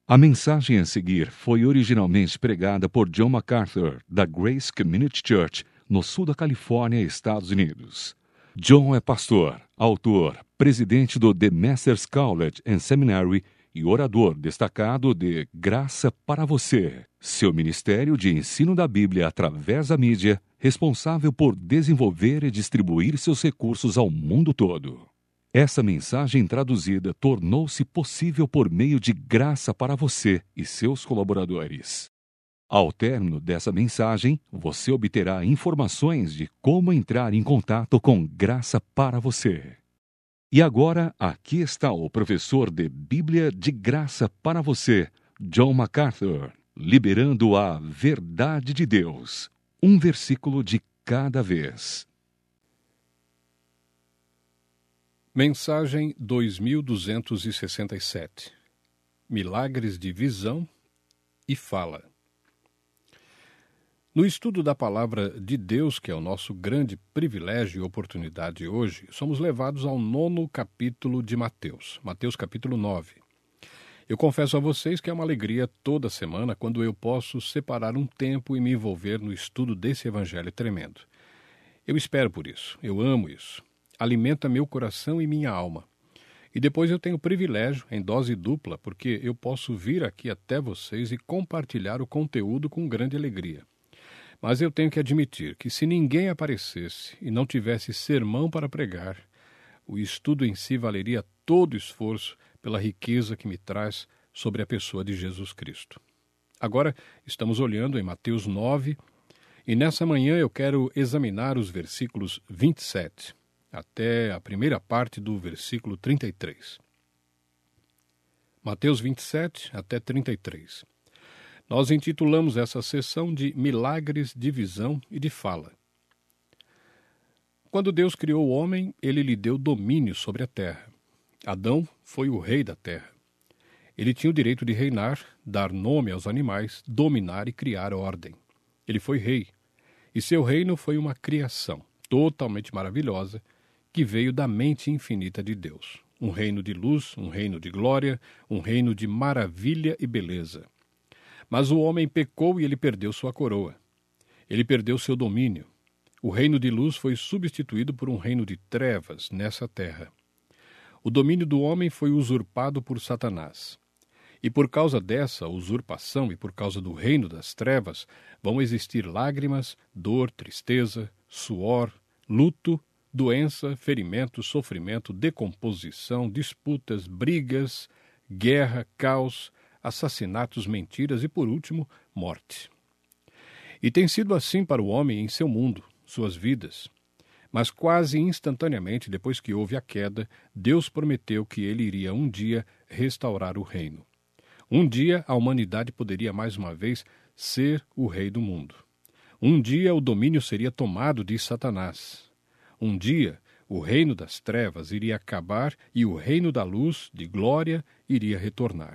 A mensagem a seguir foi originalmente pregada por John MacArthur, da Grace Community Church, no sul da Califórnia, Estados Unidos. John é pastor, autor, presidente do The Masters College and Seminary e orador destacado de Graça para Você, seu ministério de ensino da Bíblia através da mídia, responsável por desenvolver e distribuir seus recursos ao mundo todo. Essa mensagem traduzida tornou-se possível por meio de Graça para Você e seus colaboradores. Ao término dessa mensagem, você obterá informações de como entrar em contato com Graça para Você. E agora, aqui está o professor de Bíblia de Graça para Você, John MacArthur, liberando a verdade de Deus, um versículo de cada vez. Mensagem 2267. Milagres de visão e fala. No estudo da Palavra de Deus, que é o nosso grande privilégio e oportunidade hoje, somos levados ao 9º capítulo de Mateus, Mateus capítulo 9. Eu confesso a vocês que é uma alegria toda semana quando eu posso separar um tempo e me envolver no estudo desse evangelho tremendo. Eu espero por isso, eu amo isso. Alimenta meu coração e minha alma. E depois eu tenho o privilégio, em dose dupla, porque eu posso vir aqui até vocês e compartilhar o conteúdo com grande alegria. Mas eu tenho que admitir que se ninguém aparecesse e não tivesse sermão para pregar, o estudo em si valeria todo o esforço pela riqueza que me traz sobre a pessoa de Jesus Cristo. Agora estamos olhando em Mateus 9 e nessa manhã eu quero examinar os versículos 27 até a primeira parte do versículo 33. Mateus 27 até 33. Nós intitulamos essa sessão de Milagres de Visão e de Fala. Quando Deus criou o homem, ele lhe deu domínio sobre a terra. Adão foi o rei da terra. Ele tinha o direito de reinar, dar nome aos animais, dominar e criar ordem. Ele foi rei, e seu reino foi uma criação totalmente maravilhosa, que veio da mente infinita de Deus. Um reino de luz, um reino de glória, um reino de maravilha e beleza. Mas o homem pecou e ele perdeu sua coroa. Ele perdeu seu domínio. O reino de luz foi substituído por um reino de trevas nessa terra. O domínio do homem foi usurpado por Satanás. E por causa dessa usurpação e por causa do reino das trevas, vão existir lágrimas, dor, tristeza, suor, luto, doença, ferimento, sofrimento, decomposição, disputas, brigas, guerra, caos, assassinatos, mentiras e, por último, morte. E tem sido assim para o homem em seu mundo, suas vidas. Mas quase instantaneamente, depois que houve a queda, Deus prometeu que ele iria um dia restaurar o reino. Um dia a humanidade poderia mais uma vez ser o rei do mundo. Um dia o domínio seria tomado de Satanás. Um dia, o reino das trevas iria acabar e o reino da luz, de glória, iria retornar.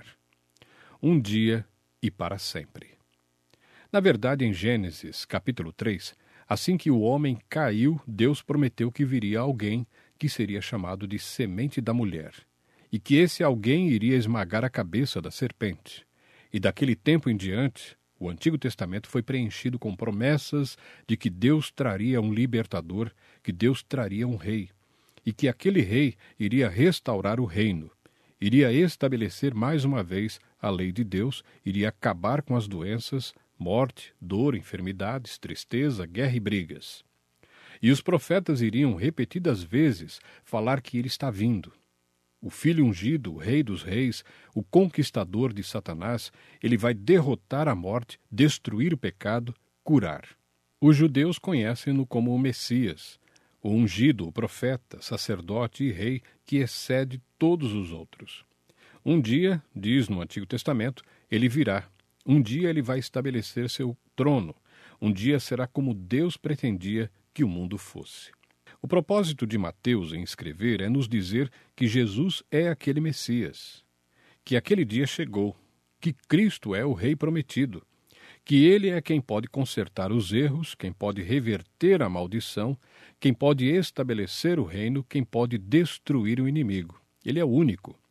Um dia e para sempre. Na verdade, em Gênesis, capítulo 3, assim que o homem caiu, Deus prometeu que viria alguém que seria chamado de semente da mulher, e que esse alguém iria esmagar a cabeça da serpente. E daquele tempo em diante, o Antigo Testamento foi preenchido com promessas de que Deus traria um libertador, que Deus traria um rei, e que aquele rei iria restaurar o reino, iria estabelecer mais uma vez a lei de Deus, iria acabar com as doenças, morte, dor, enfermidades, tristeza, guerra e brigas. E os profetas iriam repetidas vezes falar que ele está vindo. O filho ungido, o rei dos reis, o conquistador de Satanás, ele vai derrotar a morte, destruir o pecado, curar. Os judeus conhecem-no como o Messias, o ungido, o profeta, sacerdote e rei que excede todos os outros. Um dia, diz no Antigo Testamento, ele virá. Um dia ele vai estabelecer seu trono. Um dia será como Deus pretendia que o mundo fosse. O propósito de Mateus em escrever é nos dizer que Jesus é aquele Messias, que aquele dia chegou, que Cristo é o Rei prometido, que Ele é quem pode consertar os erros, quem pode reverter a maldição, quem pode estabelecer o reino, quem pode destruir o inimigo. Ele é o único.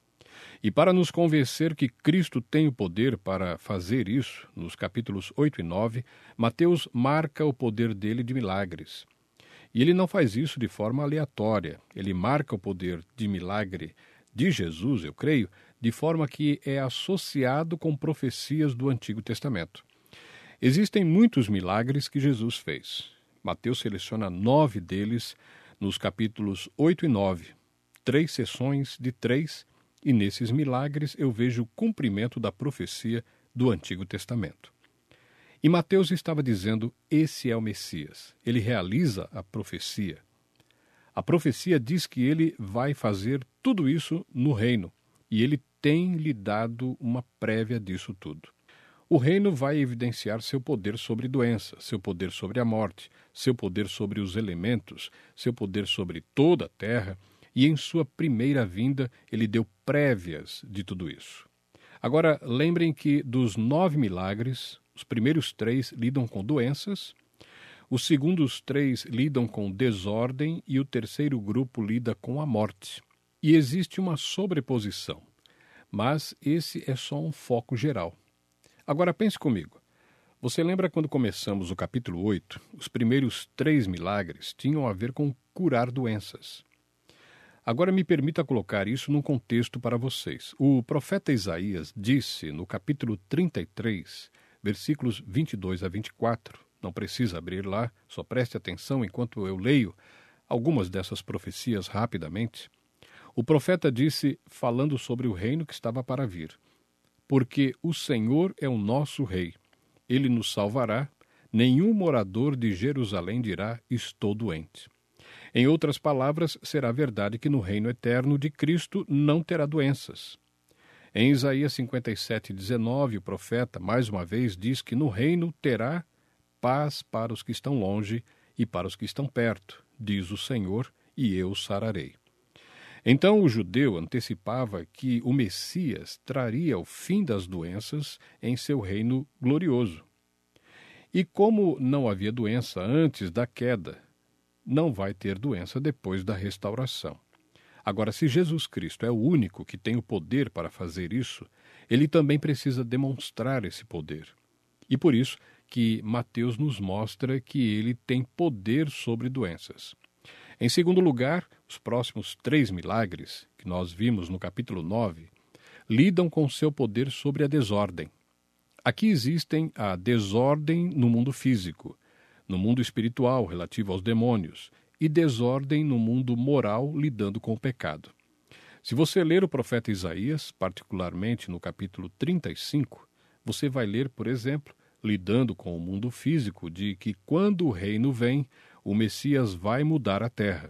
E para nos convencer que Cristo tem o poder para fazer isso, nos capítulos 8 e 9, Mateus marca o poder dele de milagres. E ele não faz isso de forma aleatória. Ele marca o poder de milagre de Jesus, eu creio, de forma que é associado com profecias do Antigo Testamento. Existem muitos milagres que Jesus fez. Mateus seleciona 9 deles nos capítulos 8 e 9. 3 sessões de 3, e nesses milagres eu vejo o cumprimento da profecia do Antigo Testamento. E Mateus estava dizendo, esse é o Messias. Ele realiza a profecia. A profecia diz que ele vai fazer tudo isso no reino, e ele tem lhe dado uma prévia disso tudo. O reino vai evidenciar seu poder sobre doença, seu poder sobre a morte, seu poder sobre os elementos, seu poder sobre toda a terra, e em sua primeira vinda ele deu prévias de tudo isso. Agora, lembrem que dos 9 milagres, os primeiros 3 lidam com doenças, os segundos 3 lidam com desordem e o terceiro grupo lida com a morte. E existe uma sobreposição, mas esse é só um foco geral. Agora pense comigo. Você lembra quando começamos o capítulo 8? Os primeiros 3 milagres tinham a ver com curar doenças. Agora me permita colocar isso num contexto para vocês. O profeta Isaías disse no capítulo 33, versículos 22 a 24, não precisa abrir lá, só preste atenção enquanto eu leio algumas dessas profecias rapidamente. O profeta disse, falando sobre o reino que estava para vir: porque o Senhor é o nosso rei, ele nos salvará, nenhum morador de Jerusalém dirá, estou doente. Em outras palavras, será verdade que no reino eterno de Cristo não terá doenças. Em Isaías 57:19, o profeta, mais uma vez, diz que no reino terá paz para os que estão longe e para os que estão perto, diz o Senhor, e eu os sararei. Então o judeu antecipava que o Messias traria o fim das doenças em seu reino glorioso. E como não havia doença antes da queda, não vai ter doença depois da restauração. Agora, se Jesus Cristo é o único que tem o poder para fazer isso, ele também precisa demonstrar esse poder. E por isso que Mateus nos mostra que ele tem poder sobre doenças. Em segundo lugar, os próximos 3 milagres, que nós vimos no capítulo 9, lidam com seu poder sobre a desordem. Aqui existem a desordem no mundo físico, no mundo espiritual relativo aos demônios, e desordem no mundo moral lidando com o pecado. Se você ler o profeta Isaías, particularmente no capítulo 35, você vai ler, por exemplo, lidando com o mundo físico, de que quando o reino vem, o Messias vai mudar a terra.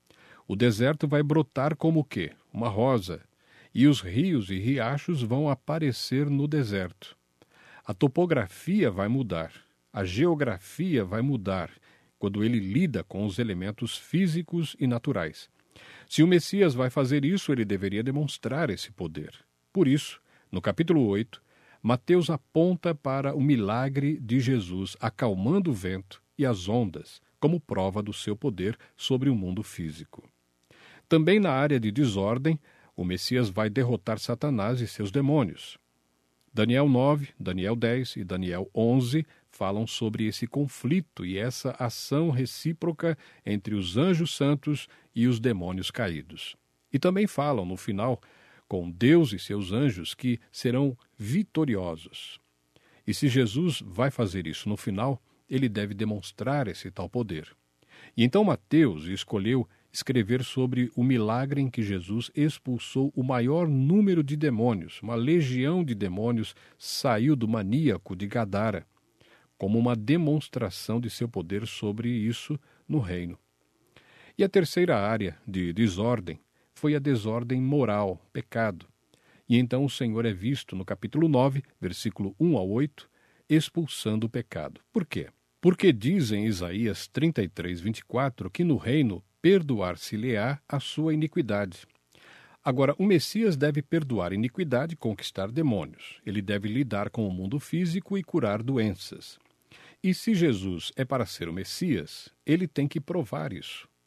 O deserto vai brotar como o quê? Uma rosa, e os rios e riachos vão aparecer no deserto. A topografia vai mudar, a geografia vai mudar, quando ele lida com os elementos físicos e naturais. Se o Messias vai fazer isso, ele deveria demonstrar esse poder. Por isso, no capítulo 8, Mateus aponta para o milagre de Jesus acalmando o vento e as ondas, como prova do seu poder sobre o mundo físico. Também na área de desordem, o Messias vai derrotar Satanás e seus demônios. Daniel 9, Daniel 10 e Daniel 11 falam sobre esse conflito e essa ação recíproca entre os anjos santos e os demônios caídos. E também falam, no final, com Deus e seus anjos que serão vitoriosos. E se Jesus vai fazer isso no final, ele deve demonstrar esse tal poder. E então Mateus escolheu escrever sobre o milagre em que Jesus expulsou o maior número de demônios. Uma legião de demônios saiu do maníaco de Gadara, como uma demonstração de seu poder sobre isso no reino. E a terceira área de desordem foi a desordem moral, pecado. E então o Senhor é visto no capítulo 9, versículo 1 a 8, expulsando o pecado. Por quê? Porque diz em Isaías 33, 24, que no reino perdoar-se-lhe-á a sua iniquidade. Agora, o Messias deve perdoar iniquidade e conquistar demônios. Ele deve lidar com o mundo físico e curar doenças. E se Jesus é para ser o Messias, ele tem que provar isso.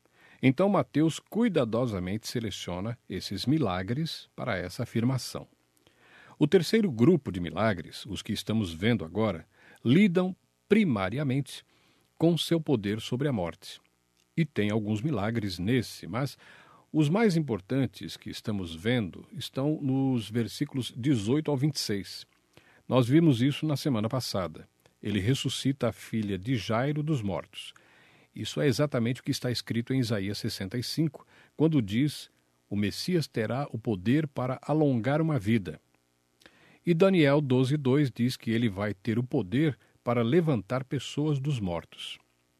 Então Mateus cuidadosamente seleciona esses milagres para essa afirmação. O terceiro grupo de milagres, os que estamos vendo agora, lidam primariamente com seu poder sobre a morte. E tem alguns milagres nesse, mas os mais importantes que estamos vendo estão nos versículos 18 ao 26. Nós vimos isso na semana passada. Ele ressuscita a filha de Jairo dos mortos. Isso é exatamente o que está escrito em Isaías 65, quando diz: o Messias terá o poder para alongar uma vida. E Daniel 12:2 diz que ele vai ter o poder para levantar pessoas dos mortos.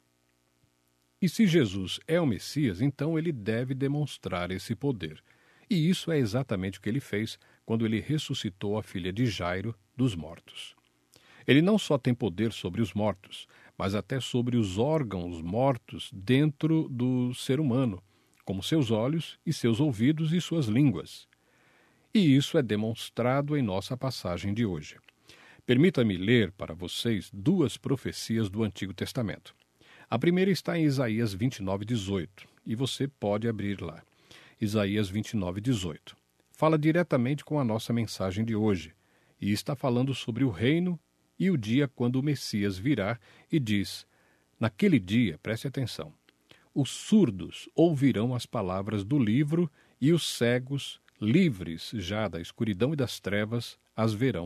E se Jesus é o Messias, então ele deve demonstrar esse poder. E isso é exatamente o que ele fez quando ele ressuscitou a filha de Jairo dos mortos. Ele não só tem poder sobre os mortos, mas até sobre os órgãos mortos dentro do ser humano, como seus olhos e seus ouvidos e suas línguas. E isso é demonstrado em nossa passagem de hoje. Permita-me ler para vocês duas profecias do Antigo Testamento. A primeira está em Isaías 29:18, e você pode abrir lá. Isaías 29:18. Fala diretamente com a nossa mensagem de hoje, e está falando sobre o reino e o dia quando o Messias virá, e diz: naquele dia, preste atenção, os surdos ouvirão as palavras do livro, e os cegos, livres já da escuridão e das trevas, as verão.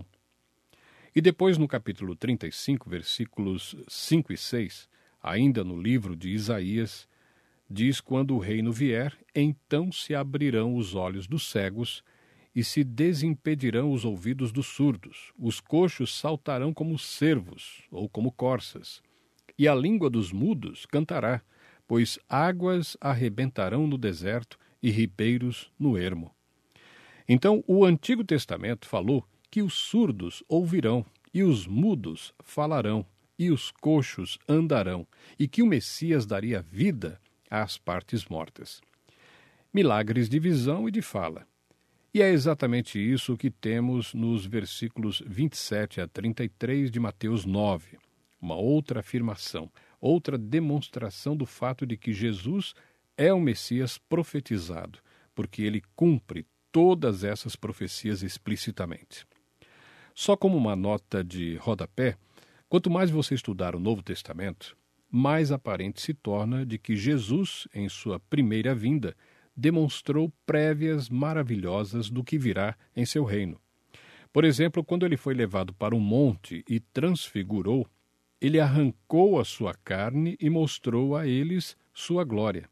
E depois, no capítulo 35, versículos 5 e 6, ainda no livro de Isaías, diz: quando o reino vier, então se abrirão os olhos dos cegos e se desimpedirão os ouvidos dos surdos. Os coxos saltarão como cervos ou como corças, e a língua dos mudos cantará, pois águas arrebentarão no deserto e ribeiros no ermo. Então, o Antigo Testamento falou que os surdos ouvirão, e os mudos falarão, e os coxos andarão, e que o Messias daria vida às partes mortas. Milagres de visão e de fala. E é exatamente isso que temos nos versículos 27 a 33 de Mateus 9. Uma outra afirmação, outra demonstração do fato de que Jesus é o Messias profetizado, porque ele cumpre todas essas profecias explicitamente. Só como uma nota de rodapé, quanto mais você estudar o Novo Testamento, mais aparente se torna de que Jesus, em sua primeira vinda, demonstrou prévias maravilhosas do que virá em seu reino. Por exemplo, quando ele foi levado para um monte e transfigurou, ele arrancou a sua carne e mostrou a eles sua glória.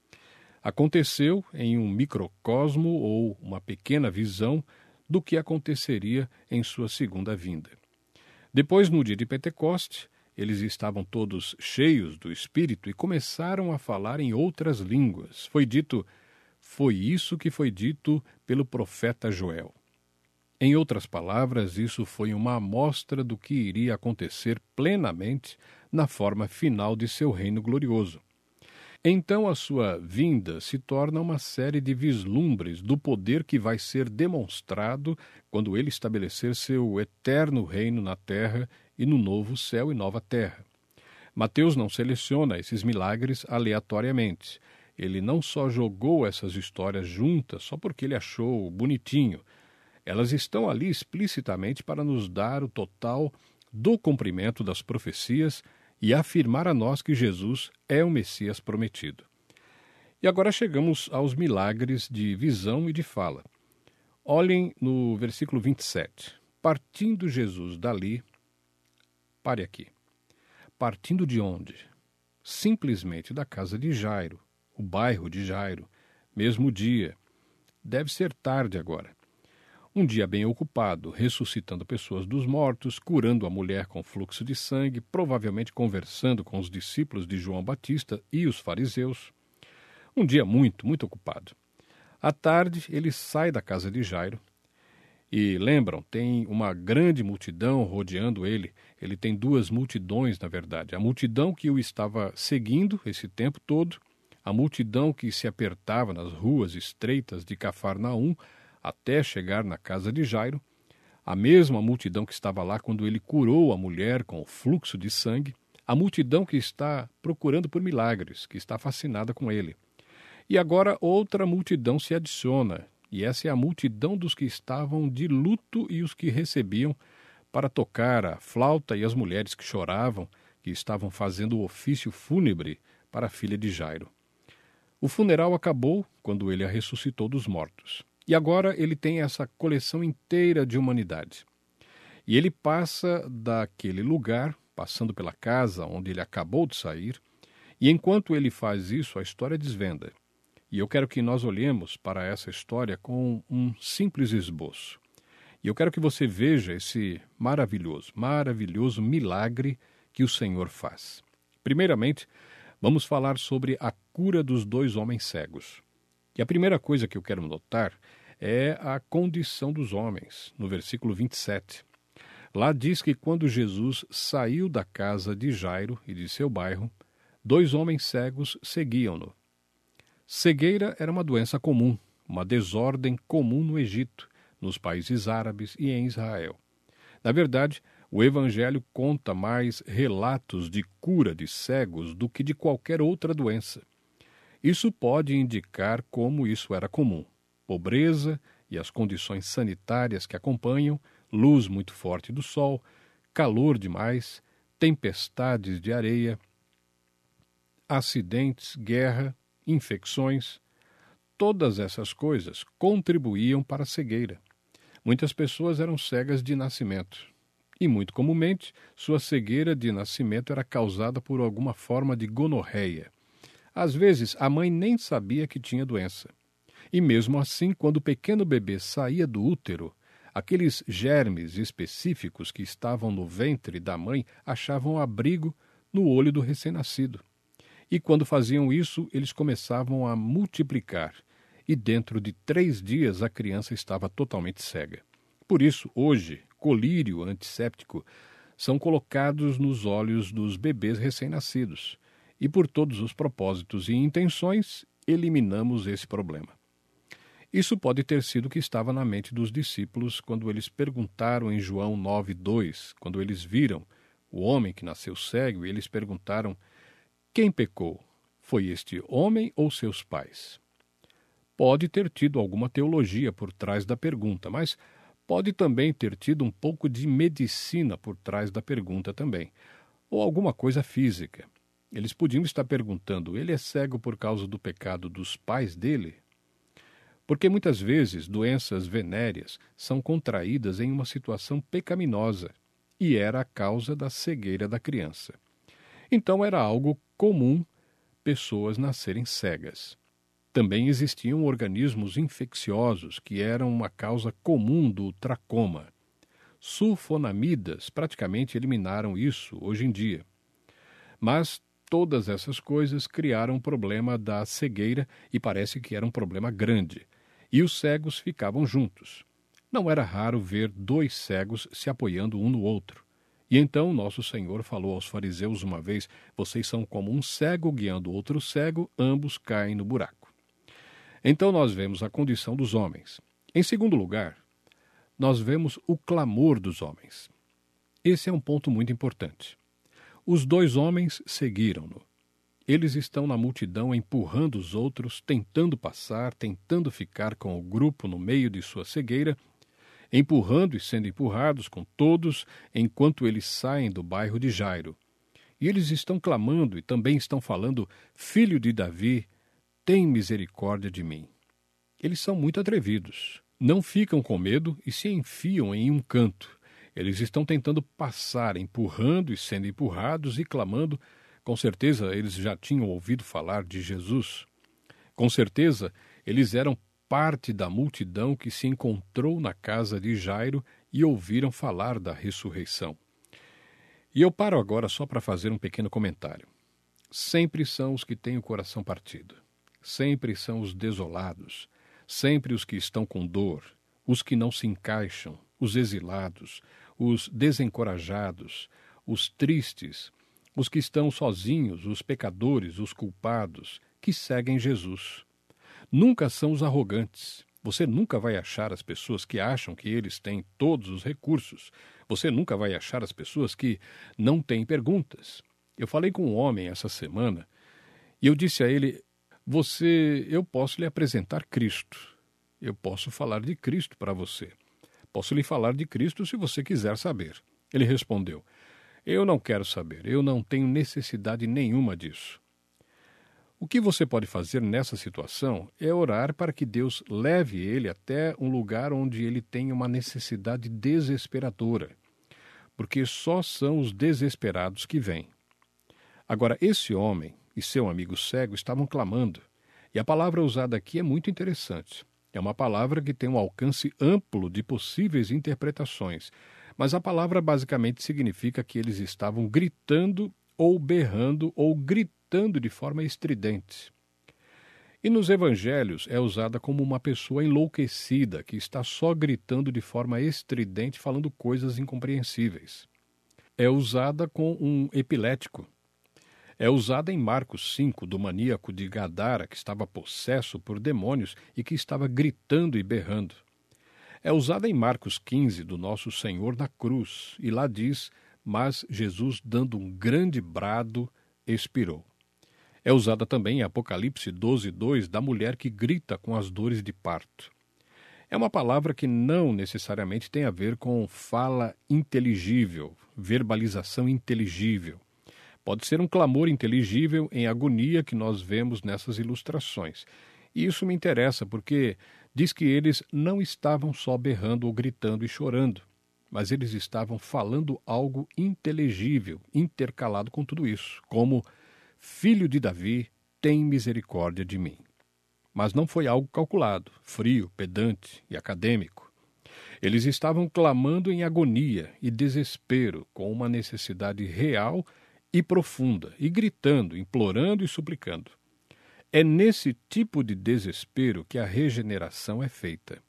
Aconteceu em um microcosmo ou uma pequena visão do que aconteceria em sua segunda vinda. Depois, no dia de Pentecoste, eles estavam todos cheios do Espírito e começaram a falar em outras línguas. Foi isso que foi dito pelo profeta Joel. Em outras palavras, isso foi uma amostra do que iria acontecer plenamente na forma final de seu reino glorioso. Então a sua vinda se torna uma série de vislumbres do poder que vai ser demonstrado quando ele estabelecer seu eterno reino na terra e no novo céu e nova terra. Mateus não seleciona esses milagres aleatoriamente. Ele não só jogou essas histórias juntas só porque ele achou bonitinho. Elas estão ali explicitamente para nos dar o total do cumprimento das profecias e afirmar a nós que Jesus é o Messias prometido. E agora chegamos aos milagres de visão e de fala. Olhem no versículo 27. Partindo Jesus dali, pare aqui. Partindo de onde? Simplesmente da casa de Jairo, o bairro de Jairo, mesmo dia. Deve ser tarde agora. Um dia bem ocupado, ressuscitando pessoas dos mortos, curando a mulher com fluxo de sangue, provavelmente conversando com os discípulos de João Batista e os fariseus. Um dia muito, muito ocupado. À tarde, ele sai da casa de Jairo. E lembram, tem uma grande multidão rodeando ele. Ele tem duas multidões, na verdade. A multidão que o estava seguindo esse tempo todo, a multidão que se apertava nas ruas estreitas de Cafarnaum, até chegar na casa de Jairo, a mesma multidão que estava lá quando ele curou a mulher com o fluxo de sangue, a multidão que está procurando por milagres, que está fascinada com ele. E agora outra multidão se adiciona, e essa é a multidão dos que estavam de luto e os que recebiam para tocar a flauta e as mulheres que choravam, que estavam fazendo o ofício fúnebre para a filha de Jairo. O funeral acabou quando ele a ressuscitou dos mortos. E agora ele tem essa coleção inteira de humanidade. E ele passa daquele lugar, passando pela casa onde ele acabou de sair, e enquanto ele faz isso, a história desvenda. E eu quero que nós olhemos para essa história com um simples esboço. E eu quero que você veja esse maravilhoso milagre que o Senhor faz. Primeiramente, vamos falar sobre a cura dos 2 homens cegos. E a primeira coisa que eu quero notar é a condição dos homens, no versículo 27. Lá diz que quando Jesus saiu da casa de Jairo e de seu bairro, 2 homens cegos seguiam-no. Cegueira era uma doença comum, uma desordem comum no Egito, nos países árabes e em Israel. Na verdade, o Evangelho conta mais relatos de cura de cegos do que de qualquer outra doença. Isso pode indicar como isso era comum. Pobreza e as condições sanitárias que acompanham, luz muito forte do sol, calor demais, tempestades de areia, acidentes, guerra, infecções, todas essas coisas contribuíam para a cegueira. Muitas pessoas eram cegas de nascimento, e muito comumente sua cegueira de nascimento era causada por alguma forma de gonorreia. Às vezes a mãe nem sabia que tinha doença. E mesmo assim, quando o pequeno bebê saía do útero, aqueles germes específicos que estavam no ventre da mãe achavam abrigo no olho do recém-nascido. E quando faziam isso, eles começavam a multiplicar, e dentro de 3 dias a criança estava totalmente cega. Por isso, hoje, colírio antisséptico são colocados nos olhos dos bebês recém-nascidos, e por todos os propósitos e intenções, eliminamos esse problema. Isso pode ter sido o que estava na mente dos discípulos quando eles perguntaram em João 9:2, quando eles viram o homem que nasceu cego, e eles perguntaram: quem pecou? Foi este homem ou seus pais? Pode ter tido alguma teologia por trás da pergunta, mas pode também ter tido um pouco de medicina por trás da pergunta também, ou alguma coisa física. Eles podiam estar perguntando: ele é cego por causa do pecado dos pais dele? Porque muitas vezes doenças venéreas são contraídas em uma situação pecaminosa, e era a causa da cegueira da criança. Então era algo comum pessoas nascerem cegas. Também existiam organismos infecciosos que eram uma causa comum do tracoma. Sulfonamidas praticamente eliminaram isso hoje em dia. Mas todas essas coisas criaram o problema da cegueira, e parece que era um problema grande. E os cegos ficavam juntos. Não era raro ver 2 cegos se apoiando um no outro. E então nosso Senhor falou aos fariseus uma vez: vocês são como um cego guiando outro cego, ambos caem no buraco. Então nós vemos a condição dos homens. Em segundo lugar, nós vemos o clamor dos homens. Esse é um ponto muito importante. Os 2 homens seguiram-no. Eles estão na multidão empurrando os outros, tentando passar, tentando ficar com o grupo no meio de sua cegueira, empurrando e sendo empurrados com todos enquanto eles saem do bairro de Jairo. E eles estão clamando e também estão falando: Filho de Davi, tem misericórdia de mim. Eles são muito atrevidos. Não ficam com medo e se enfiam em um canto. Eles estão tentando passar, empurrando e sendo empurrados e clamando. Com certeza eles já tinham ouvido falar de Jesus. Com certeza eles eram parte da multidão que se encontrou na casa de Jairo e ouviram falar da ressurreição. E eu paro agora só para fazer um pequeno comentário. Sempre são os que têm o coração partido. Sempre são os desolados. Sempre os que estão com dor. Os que não se encaixam. Os exilados. Os desencorajados. Os tristes. Os que estão sozinhos. Os pecadores. Os culpados. Que seguem Jesus. Nunca são os arrogantes. Você nunca vai achar as pessoas que acham que eles têm todos os recursos. Você nunca vai achar as pessoas que não têm perguntas. Eu falei com um homem essa semana e eu disse a ele: Eu posso lhe apresentar Cristo. Eu posso falar de Cristo para você. Posso lhe falar de Cristo se você quiser saber. Ele respondeu: eu não quero saber, eu não tenho necessidade nenhuma disso. O que você pode fazer nessa situação é orar para que Deus leve ele até um lugar onde ele tenha uma necessidade desesperadora, porque só são os desesperados que vêm. Agora, esse homem e seu amigo cego estavam clamando, e a palavra usada aqui é muito interessante. É uma palavra que tem um alcance amplo de possíveis interpretações, mas a palavra basicamente significa que eles estavam gritando ou berrando ou gritando de forma estridente. E nos evangelhos é usada como uma pessoa enlouquecida que está só gritando de forma estridente, falando coisas incompreensíveis. É usada com um epilético. É usada em Marcos 5, do maníaco de Gadara, que estava possesso por demônios e que estava gritando e berrando. É usada em Marcos 15, do nosso Senhor na cruz, e lá diz: mas Jesus, dando um grande brado, expirou. É usada também em Apocalipse 12, 2, da mulher que grita com as dores de parto. É uma palavra que não necessariamente tem a ver com fala inteligível, verbalização inteligível. Pode ser um clamor inteligível em agonia que nós vemos nessas ilustrações. E isso me interessa porque diz que eles não estavam só berrando ou gritando e chorando, mas eles estavam falando algo inteligível, intercalado com tudo isso, como: Filho de Davi, tem misericórdia de mim. Mas não foi algo calculado, frio, pedante e acadêmico. Eles estavam clamando em agonia e desespero, com uma necessidade real e profunda, e gritando, implorando e suplicando. É nesse tipo de desespero que a regeneração é feita.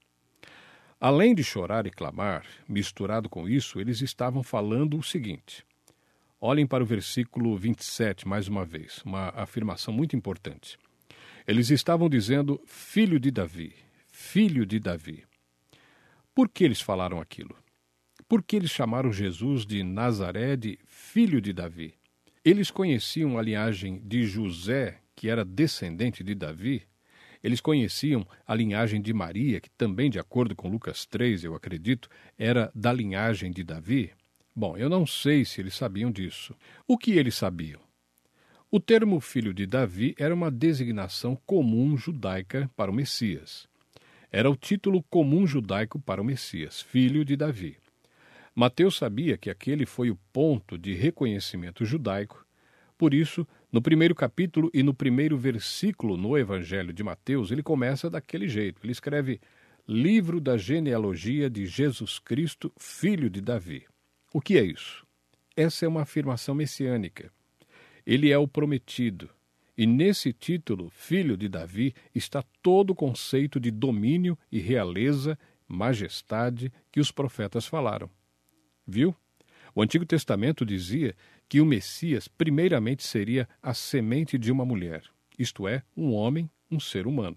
Além de chorar e clamar, misturado com isso, eles estavam falando o seguinte. Olhem para o versículo 27, mais uma vez, uma afirmação muito importante. Eles estavam dizendo: Filho de Davi, Filho de Davi. Por que eles falaram aquilo? Por que eles chamaram Jesus de Nazaré de Filho de Davi? Eles conheciam a linhagem de José, que era descendente de Davi. Eles conheciam a linhagem de Maria, que também, de acordo com Lucas 3, eu acredito, era da linhagem de Davi. Bom, eu não sei se eles sabiam disso. O que eles sabiam? O termo filho de Davi era uma designação comum judaica para o Messias. Era o título comum judaico para o Messias, filho de Davi. Mateus sabia que aquele foi o ponto de reconhecimento judaico. Por isso, no primeiro capítulo e no primeiro versículo no Evangelho de Mateus, ele começa daquele jeito. Ele escreve: Livro da genealogia de Jesus Cristo, filho de Davi. O que é isso? Essa é uma afirmação messiânica. Ele é o prometido. E nesse título, filho de Davi, está todo o conceito de domínio e realeza, majestade que os profetas falaram. Viu? O Antigo Testamento dizia que o Messias primeiramente seria a semente de uma mulher, isto é, um homem, um ser humano.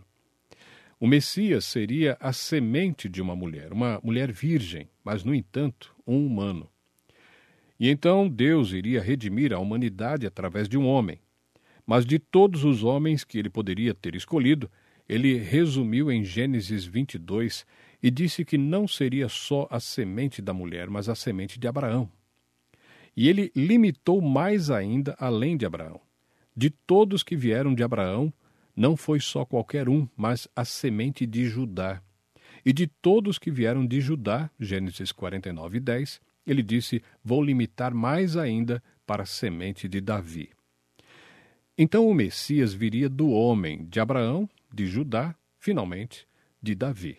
O Messias seria a semente de uma mulher virgem, mas, no entanto, um humano. E então Deus iria redimir a humanidade através de um homem. Mas de todos os homens que ele poderia ter escolhido, ele resumiu em Gênesis 22 e disse que não seria só a semente da mulher, mas a semente de Abraão. E ele limitou mais ainda além de Abraão. De todos que vieram de Abraão, não foi só qualquer um, mas a semente de Judá. E de todos que vieram de Judá, Gênesis 49, 10, ele disse: vou limitar mais ainda para a semente de Davi. Então o Messias viria do homem de Abraão, de Judá, finalmente, de Davi.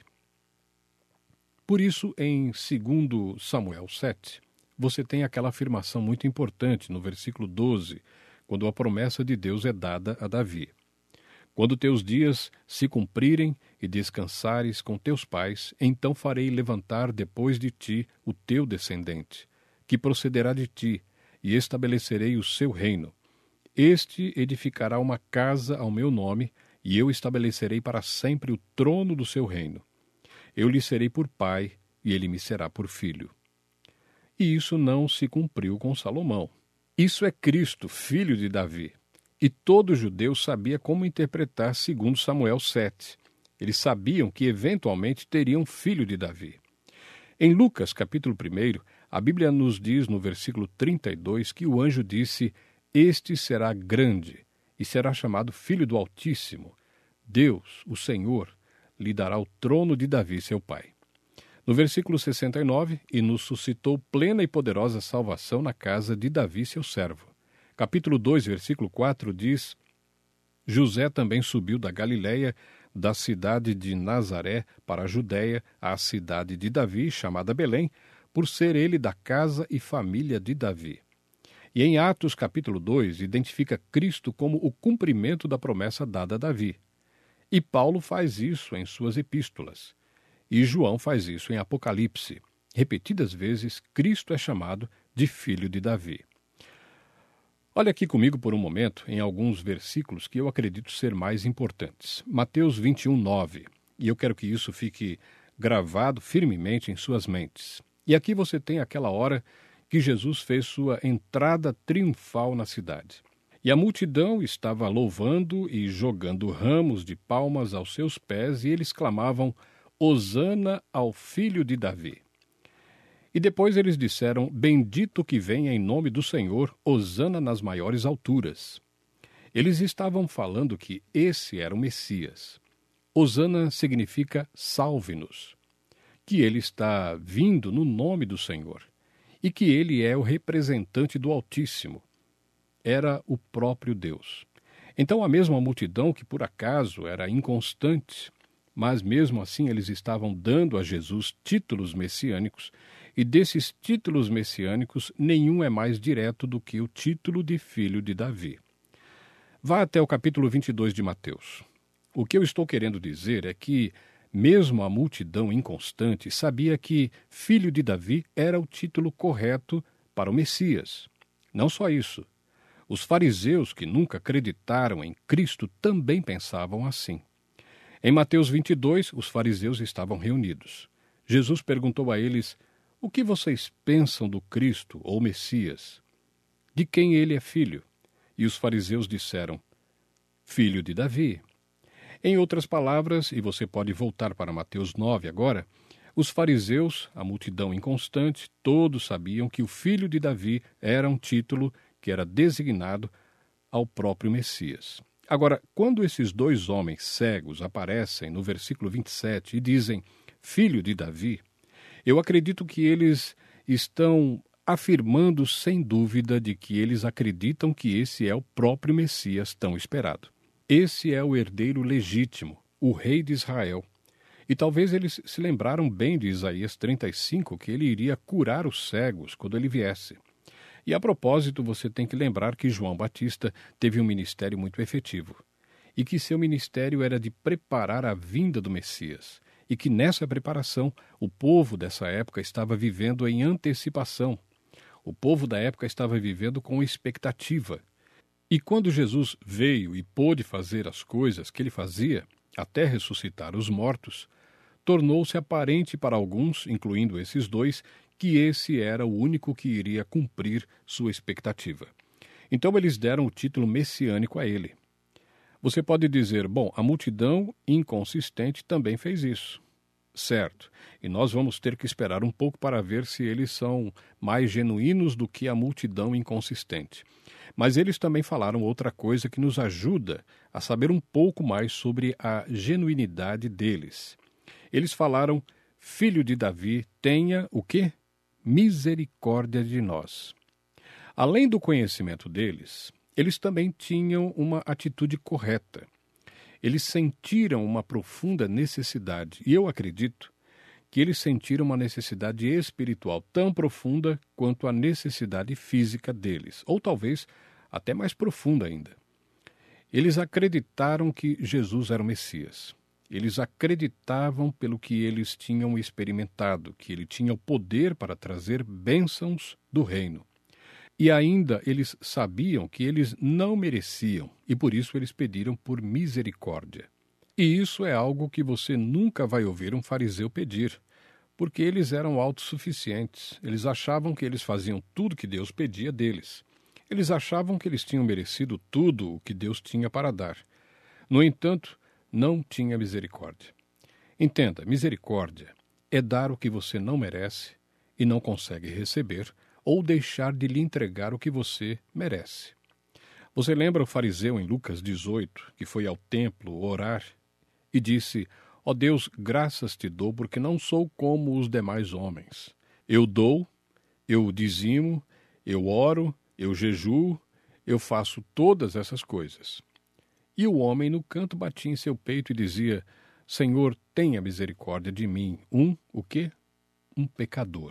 Por isso, em 2 Samuel 7, você tem aquela afirmação muito importante no versículo 12, quando a promessa de Deus é dada a Davi. Quando teus dias se cumprirem e descansares com teus pais, então farei levantar depois de ti o teu descendente, que procederá de ti, e estabelecerei o seu reino. Este edificará uma casa ao meu nome, e eu estabelecerei para sempre o trono do seu reino. Eu lhe serei por pai, e ele me será por filho. E isso não se cumpriu com Salomão. Isso é Cristo, filho de Davi. E todo judeu sabia como interpretar segundo Samuel 7. Eles sabiam que eventualmente teriam um filho de Davi. Em Lucas, capítulo 1, a Bíblia nos diz no versículo 32 que o anjo disse: "Este será grande e será chamado Filho do Altíssimo. Deus, o Senhor, lhe dará o trono de Davi, seu pai." No versículo 69, "E nos suscitou plena e poderosa salvação na casa de Davi, seu servo." Capítulo 2, versículo 4 diz: "José também subiu da Galiléia, da cidade de Nazaré para a Judéia, à cidade de Davi, chamada Belém, por ser ele da casa e família de Davi." E em Atos, capítulo 2, identifica Cristo como o cumprimento da promessa dada a Davi. E Paulo faz isso em suas epístolas. E João faz isso em Apocalipse. Repetidas vezes, Cristo é chamado de Filho de Davi. Olha aqui comigo por um momento em alguns versículos que eu acredito ser mais importantes. Mateus 21, 9. E eu quero que isso fique gravado firmemente em suas mentes. E aqui você tem aquela hora que Jesus fez sua entrada triunfal na cidade. E a multidão estava louvando e jogando ramos de palmas aos seus pés, e eles clamavam: "Hosana ao Filho de Davi." E depois eles disseram: "Bendito que venha em nome do Senhor, hosana nas maiores alturas." Eles estavam falando que esse era o Messias. Hosana significa salve-nos, que ele está vindo no nome do Senhor e que ele é o representante do Altíssimo. Era o próprio Deus. Então a mesma multidão, que por acaso era inconstante, mas mesmo assim eles estavam dando a Jesus títulos messiânicos, e desses títulos messiânicos nenhum é mais direto do que o título de filho de Davi. Vá até o capítulo 22 de Mateus. O que eu estou querendo dizer é que mesmo a multidão inconstante sabia que filho de Davi era o título correto para o Messias. Não só isso. Os fariseus, que nunca acreditaram em Cristo, também pensavam assim. Em Mateus 22, os fariseus estavam reunidos. Jesus perguntou a eles: "O que vocês pensam do Cristo, ou Messias? De quem ele é filho?" E os fariseus disseram: "Filho de Davi." Em outras palavras, e você pode voltar para Mateus 9 agora, os fariseus, a multidão inconstante, todos sabiam que o filho de Davi era um título que era designado ao próprio Messias. Agora, quando esses dois homens cegos aparecem no versículo 27 e dizem "filho de Davi", eu acredito que eles estão afirmando sem dúvida de que eles acreditam que esse é o próprio Messias tão esperado. Esse é o herdeiro legítimo, o rei de Israel. E talvez eles se lembraram bem de Isaías 35, que ele iria curar os cegos quando ele viesse. E a propósito, você tem que lembrar que João Batista teve um ministério muito efetivo, e que seu ministério era de preparar a vinda do Messias, e que nessa preparação o povo dessa época estava vivendo em antecipação. O povo da época estava vivendo com expectativa. E quando Jesus veio e pôde fazer as coisas que ele fazia, até ressuscitar os mortos, tornou-se aparente para alguns, incluindo esses dois, que esse era o único que iria cumprir sua expectativa. Então eles deram o título messiânico a ele. Você pode dizer: "Bom, a multidão inconsistente também fez isso." Certo, e nós vamos ter que esperar um pouco para ver se eles são mais genuínos do que a multidão inconsistente. Mas eles também falaram outra coisa que nos ajuda a saber um pouco mais sobre a genuinidade deles. Eles falaram: "Filho de Davi, tenha o quê? Misericórdia de nós." Além do conhecimento deles, eles também tinham uma atitude correta. Eles sentiram uma profunda necessidade, e eu acredito que eles sentiram uma necessidade espiritual tão profunda quanto a necessidade física deles, ou talvez até mais profunda ainda. Eles acreditaram que Jesus era o Messias. Eles acreditavam pelo que eles tinham experimentado, que ele tinha o poder para trazer bênçãos do reino. E ainda eles sabiam que eles não mereciam, e por isso eles pediram por misericórdia. E isso é algo que você nunca vai ouvir um fariseu pedir, porque eles eram autossuficientes. Eles achavam que eles faziam tudo que Deus pedia deles. Eles achavam que eles tinham merecido tudo o que Deus tinha para dar. No entanto, não tinha misericórdia. Entenda, misericórdia é dar o que você não merece e não consegue receber, ou deixar de lhe entregar o que você merece. Você lembra o fariseu em Lucas 18, que foi ao templo orar e disse: Ó Deus, graças te dou, porque não sou como os demais homens. Eu dou, eu dizimo, eu oro, eu jejuo, eu faço todas essas coisas. E o homem no canto batia em seu peito e dizia: Senhor, tenha misericórdia de mim, o quê? Um pecador.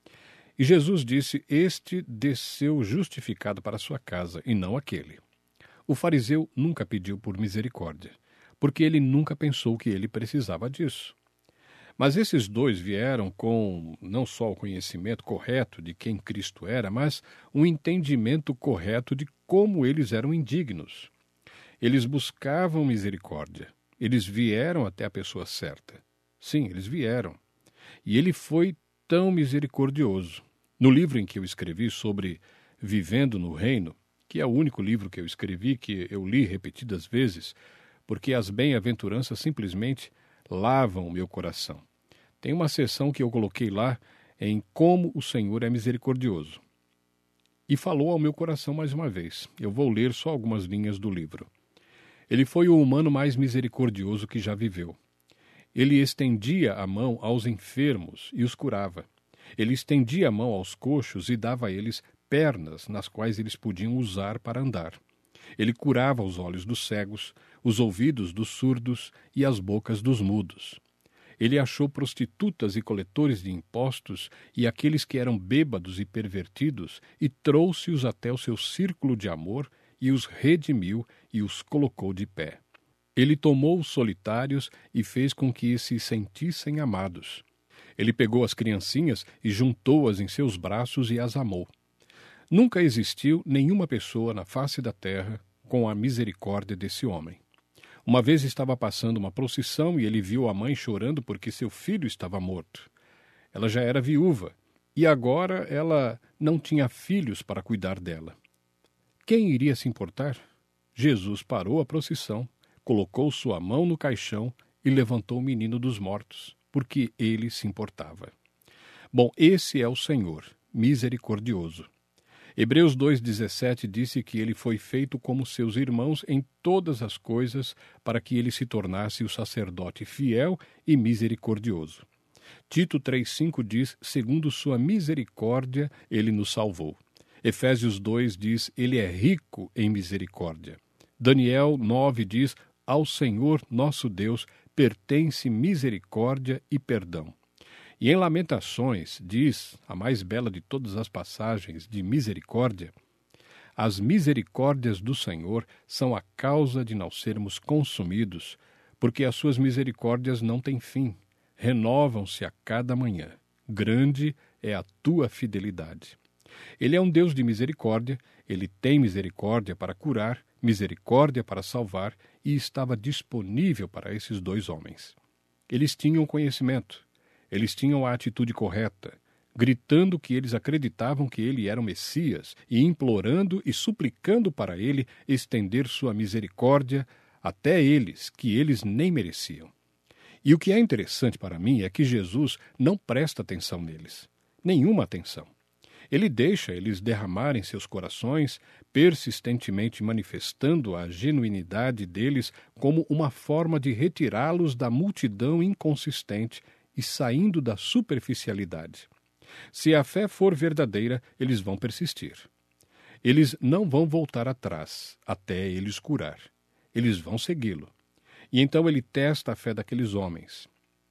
E Jesus disse: Este desceu justificado para sua casa, e não aquele. O fariseu nunca pediu por misericórdia, porque ele nunca pensou que ele precisava disso. Mas esses dois vieram com não só o conhecimento correto de quem Cristo era, mas um entendimento correto de como eles eram indignos. Eles buscavam misericórdia. Eles vieram até a pessoa certa. Sim, eles vieram. E ele foi tão misericordioso. No livro em que eu escrevi sobre Vivendo no Reino, que é o único livro que eu escrevi, que eu li repetidas vezes, porque as bem-aventuranças simplesmente lavam o meu coração. Tem uma seção que eu coloquei lá em como o Senhor é misericordioso. E falou ao meu coração mais uma vez. Eu vou ler só algumas linhas do livro. Ele foi o humano mais misericordioso que já viveu. Ele estendia a mão aos enfermos e os curava. Ele estendia a mão aos coxos e dava a eles pernas nas quais eles podiam usar para andar. Ele curava os olhos dos cegos, os ouvidos dos surdos e as bocas dos mudos. Ele achou prostitutas e coletores de impostos e aqueles que eram bêbados e pervertidos e trouxe-os até o seu círculo de amor e os redimiu e os colocou de pé. Ele tomou os solitários e fez com que se sentissem amados. Ele pegou as criancinhas e juntou-as em seus braços e as amou. Nunca existiu nenhuma pessoa na face da terra com a misericórdia desse homem. Uma vez estava passando uma procissão e ele viu a mãe chorando porque seu filho estava morto. Ela já era viúva e agora ela não tinha filhos para cuidar dela. Quem iria se importar? Jesus parou a procissão, colocou sua mão no caixão e levantou o menino dos mortos, porque ele se importava. Bom, esse é o Senhor, misericordioso. Hebreus 2,17 disse que ele foi feito como seus irmãos em todas as coisas para que ele se tornasse o sacerdote fiel e misericordioso. Tito 3,5 diz: segundo sua misericórdia, ele nos salvou. Efésios 2 diz: ele é rico em misericórdia. Daniel 9 diz: ao Senhor nosso Deus pertence misericórdia e perdão. E em Lamentações diz, a mais bela de todas as passagens de misericórdia: as misericórdias do Senhor são a causa de não sermos consumidos, porque as suas misericórdias não têm fim, renovam-se a cada manhã. Grande é a tua fidelidade. Ele é um Deus de misericórdia, ele tem misericórdia para curar, misericórdia para salvar, e estava disponível para esses dois homens. Eles tinham conhecimento, eles tinham a atitude correta, gritando que eles acreditavam que ele era o Messias e implorando e suplicando para ele estender sua misericórdia até eles, que eles nem mereciam. E o que é interessante para mim é que Jesus não presta atenção neles, nenhuma atenção. Ele deixa eles derramarem seus corações, persistentemente manifestando a genuinidade deles como uma forma de retirá-los da multidão inconsistente e saindo da superficialidade. Se a fé for verdadeira, eles vão persistir. Eles não vão voltar atrás até eles curar. Eles vão segui-lo. E então ele testa a fé daqueles homens.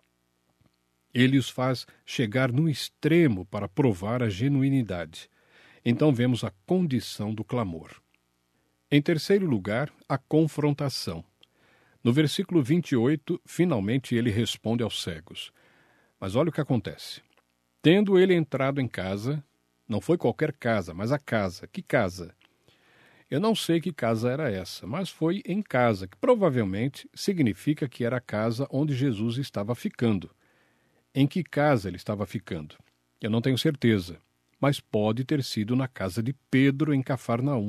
Ele os faz chegar no extremo para provar a genuinidade. Então vemos a condição do clamor. Em terceiro lugar, a confrontação. No versículo 28, finalmente ele responde aos cegos. Mas olha o que acontece. Tendo ele entrado em casa, não foi qualquer casa, mas a casa. Que casa? Eu não sei que casa era essa, mas foi em casa, que provavelmente significa que era a casa onde Jesus estava ficando. Em que casa ele estava ficando? Eu não tenho certeza, mas pode ter sido na casa de Pedro em Cafarnaum.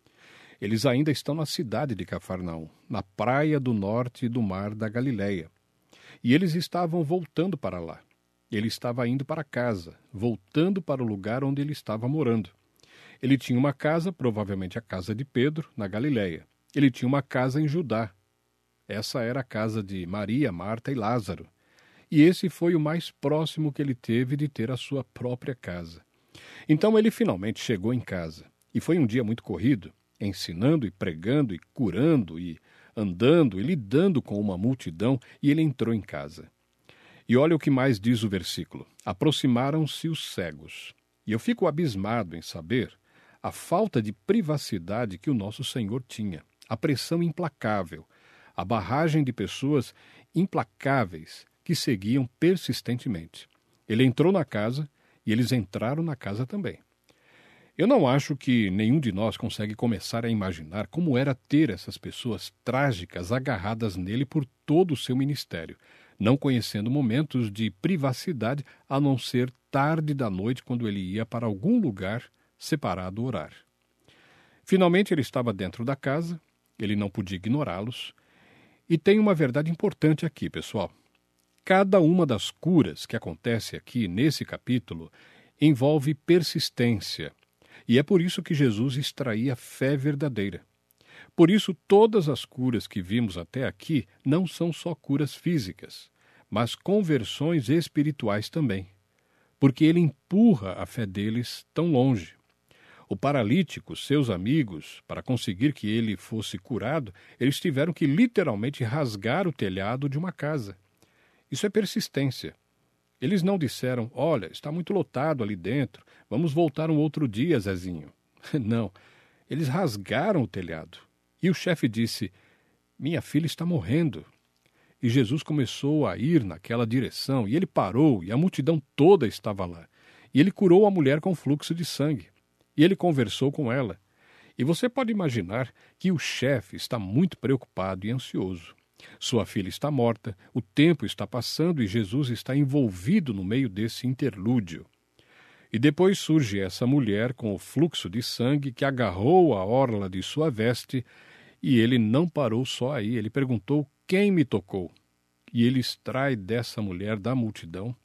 Eles ainda estão na cidade de Cafarnaum, na praia do norte do mar da Galileia. E eles estavam voltando para lá. Ele estava indo para casa, voltando para o lugar onde ele estava morando. Ele tinha uma casa, provavelmente a casa de Pedro, na Galileia. Ele tinha uma casa em Judá. Essa era a casa de Maria, Marta e Lázaro. E esse foi o mais próximo que ele teve de ter a sua própria casa. Então ele finalmente chegou em casa. E foi um dia muito corrido, ensinando e pregando e curando e andando e lidando com uma multidão, e ele entrou em casa. E olha o que mais diz o versículo. Aproximaram-se os cegos. E eu fico abismado em saber a falta de privacidade que o nosso Senhor tinha, a pressão implacável, a barragem de pessoas implacáveis que seguiam persistentemente. Ele entrou na casa e eles entraram na casa também. Eu não acho que nenhum de nós consegue começar a imaginar como era ter essas pessoas trágicas agarradas nele por todo o seu ministério, não conhecendo momentos de privacidade a não ser tarde da noite quando ele ia para algum lugar separado orar. Finalmente ele estava dentro da casa, ele não podia ignorá-los, e tem uma verdade importante aqui, pessoal. Cada uma das curas que acontece aqui nesse capítulo envolve persistência, e é por isso que Jesus extraía fé verdadeira. Por isso, todas as curas que vimos até aqui não são só curas físicas, mas conversões espirituais também, porque ele empurra a fé deles tão longe. O paralítico, seus amigos, para conseguir que ele fosse curado, eles tiveram que literalmente rasgar o telhado de uma casa. Isso é persistência. Eles não disseram, olha, está muito lotado ali dentro, vamos voltar um outro dia, Zezinho. Não, eles rasgaram o telhado. E o chefe disse, minha filha está morrendo. E Jesus começou a ir naquela direção, e ele parou, e a multidão toda estava lá. E ele curou a mulher com fluxo de sangue. E ele conversou com ela. E você pode imaginar que o chefe está muito preocupado e ansioso. Sua filha está morta, o tempo está passando e Jesus está envolvido no meio desse interlúdio. E depois surge essa mulher com o fluxo de sangue que agarrou a orla de sua veste, e ele não parou só aí, ele perguntou, quem me tocou? E ele extrai dessa mulher da multidão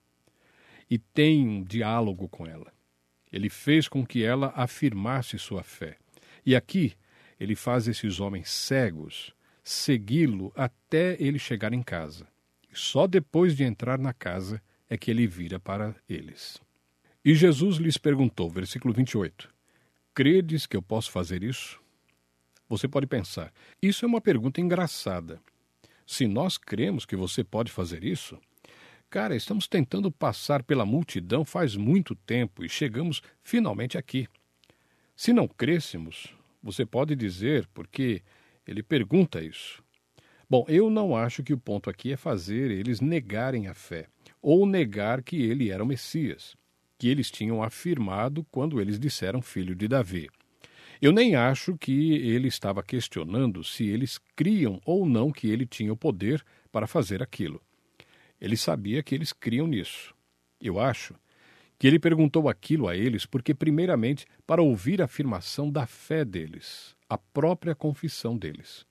e tem um diálogo com ela. Ele fez com que ela afirmasse sua fé. E aqui ele faz esses homens cegos segui-lo até ele chegar em casa. Só depois de entrar na casa é que ele vira para eles. E Jesus lhes perguntou, versículo 28, credes que eu posso fazer isso? Você pode pensar, isso é uma pergunta engraçada. Se nós cremos que você pode fazer isso, cara, estamos tentando passar pela multidão faz muito tempo e chegamos finalmente aqui. Se não crêssemos, você pode dizer, porque ele pergunta isso. Bom, eu não acho que o ponto aqui é fazer eles negarem a fé, ou negar que ele era o Messias, que eles tinham afirmado quando eles disseram filho de Davi. Eu nem acho que ele estava questionando se eles criam ou não que ele tinha o poder para fazer aquilo. Ele sabia que eles criam nisso. Eu acho que ele perguntou aquilo a eles porque, primeiramente, para ouvir a afirmação da fé deles, a própria confissão deles.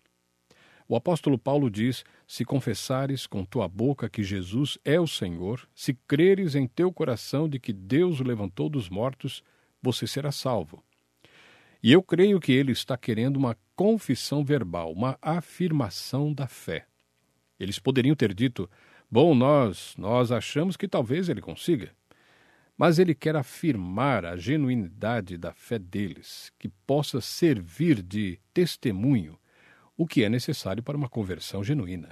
O apóstolo Paulo diz, se confessares com tua boca que Jesus é o Senhor, se creres em teu coração de que Deus o levantou dos mortos, você será salvo. E eu creio que ele está querendo uma confissão verbal, uma afirmação da fé. Eles poderiam ter dito, bom, nós achamos que talvez ele consiga. Mas ele quer afirmar a genuinidade da fé deles, que possa servir de testemunho, o que é necessário para uma conversão genuína.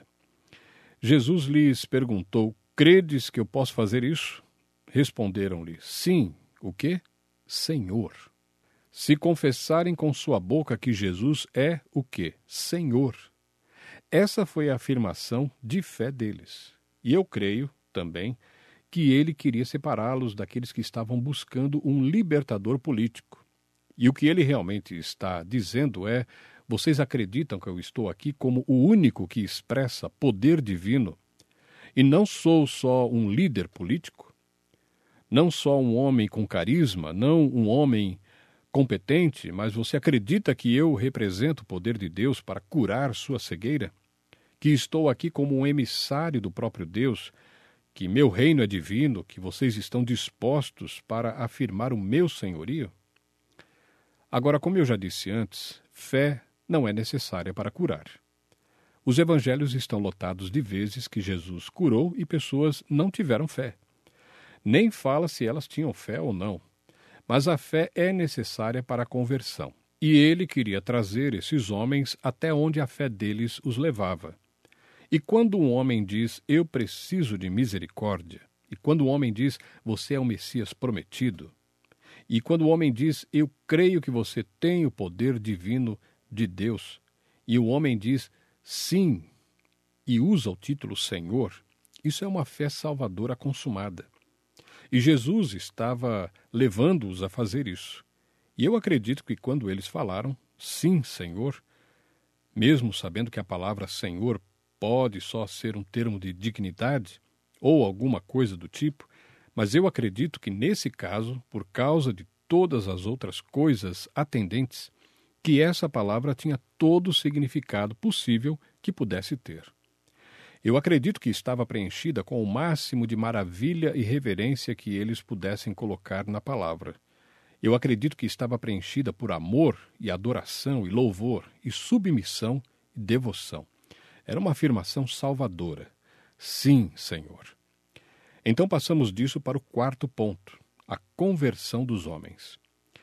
Jesus lhes perguntou, credes que eu posso fazer isso? Responderam-lhe, sim, o quê? Senhor. Se confessarem com sua boca que Jesus é o quê? Senhor. Essa foi a afirmação de fé deles. E eu creio, também, que ele queria separá-los daqueles que estavam buscando um libertador político. E o que ele realmente está dizendo é, vocês acreditam que eu estou aqui como o único que expressa poder divino e não sou só um líder político? não só um homem com carisma, não um homem competente, mas você acredita que eu represento o poder de Deus para curar sua cegueira? Que estou aqui como um emissário do próprio Deus, que meu reino é divino, que vocês estão dispostos para afirmar o meu senhorio? Agora, como eu já disse antes, fé não é necessária para curar. Os evangelhos estão lotados de vezes que Jesus curou e pessoas não tiveram fé. Nem fala se elas tinham fé ou não. Mas a fé é necessária para a conversão. E ele queria trazer esses homens até onde a fé deles os levava. E quando um homem diz, eu preciso de misericórdia, e quando o homem diz, você é o Messias prometido, e quando o homem diz, eu creio que você tem o poder divino de Deus, e o homem diz, sim, e usa o título Senhor, isso é uma fé salvadora consumada. E Jesus estava levando-os a fazer isso. E eu acredito que quando eles falaram, sim, Senhor, mesmo sabendo que a palavra Senhor pode só ser um termo de dignidade ou alguma coisa do tipo, mas eu acredito que nesse caso, por causa de todas as outras coisas atendentes, que essa palavra tinha todo o significado possível que pudesse ter. Eu acredito que estava preenchida com o máximo de maravilha e reverência que eles pudessem colocar na palavra. Eu acredito que estava preenchida por amor e adoração e louvor e submissão e devoção. Era uma afirmação salvadora. Sim, Senhor. Então passamos disso para o quarto ponto, a conversão dos homens.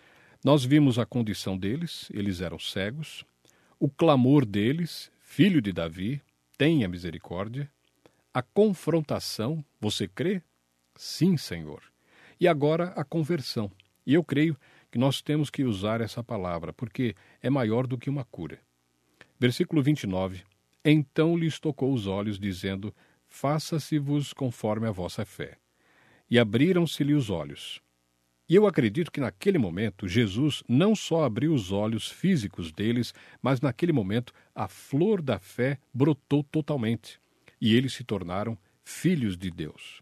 Nós vimos a condição deles, eles eram cegos, o clamor deles, filho de Davi, tenha misericórdia, a confrontação, você crê? Sim, Senhor. E agora a conversão. E eu creio que nós temos que usar essa palavra, porque é maior do que uma cura. Versículo 29. Então lhes tocou os olhos, dizendo, faça-se-vos conforme a vossa fé. E abriram-se-lhe os olhos. E eu acredito que naquele momento Jesus não só abriu os olhos físicos deles, mas naquele momento a flor da fé brotou totalmente, e eles se tornaram filhos de Deus.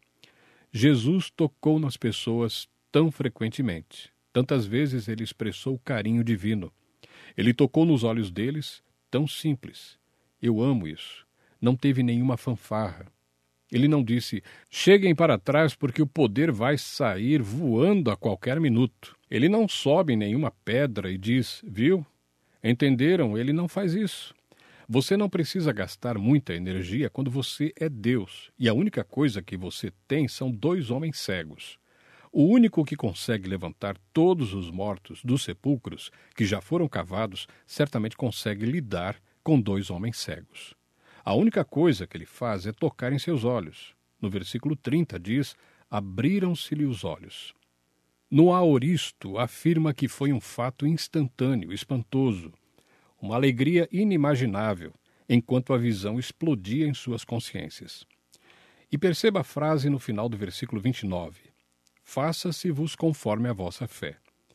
Jesus tocou nas pessoas tão frequentemente. Tantas vezes ele expressou o carinho divino. Ele tocou nos olhos deles, tão simples. Eu amo isso. Não teve nenhuma fanfarra. Ele não disse, cheguem para trás porque o poder vai sair voando a qualquer minuto. Ele não sobe em nenhuma pedra e diz, viu? Entenderam? Ele não faz isso. Você não precisa gastar muita energia quando você é Deus. E a única coisa que você tem são 2 homens cegos. O único que consegue levantar todos os mortos dos sepulcros que já foram cavados, certamente consegue lidar com 2 homens cegos. A única coisa que ele faz é tocar em seus olhos. No versículo 30 diz, abriram-se-lhe os olhos. No aoristo afirma que foi um fato instantâneo, espantoso, uma alegria inimaginável, enquanto a visão explodia em suas consciências. E perceba a frase no final do versículo 29. Faça-se-vos conforme a vossa fé.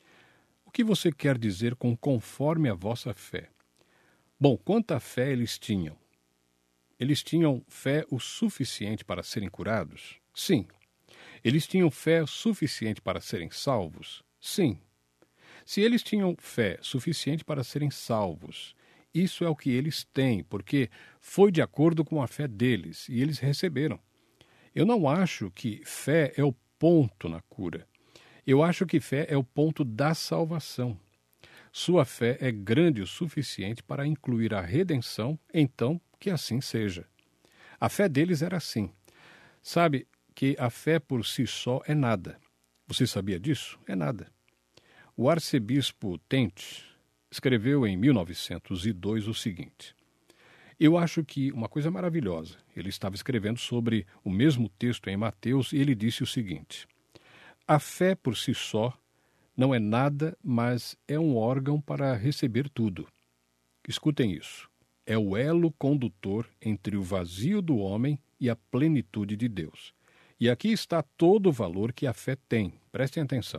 O que você quer dizer com conforme a vossa fé? Bom, quanta fé eles tinham? Eles tinham fé o suficiente para serem curados? Sim. Eles tinham fé suficiente para serem salvos? Sim. Se eles tinham fé suficiente para serem salvos, isso é o que eles têm, porque foi de acordo com a fé deles, e eles receberam. Eu não acho que fé é o ponto na cura. Eu acho que fé é o ponto da salvação. Sua fé é grande o suficiente para incluir a redenção, então que assim seja. A fé deles era assim. Sabe que a fé por si só é nada. Você sabia disso? É nada. O arcebispo Tent escreveu em 1902 o seguinte. Eu acho que uma coisa maravilhosa. Ele estava escrevendo sobre o mesmo texto em Mateus e ele disse o seguinte. A fé por si só não é nada, mas é um órgão para receber tudo. Escutem isso. É o elo condutor entre o vazio do homem e a plenitude de Deus. E aqui está todo o valor que a fé tem. Prestem atenção.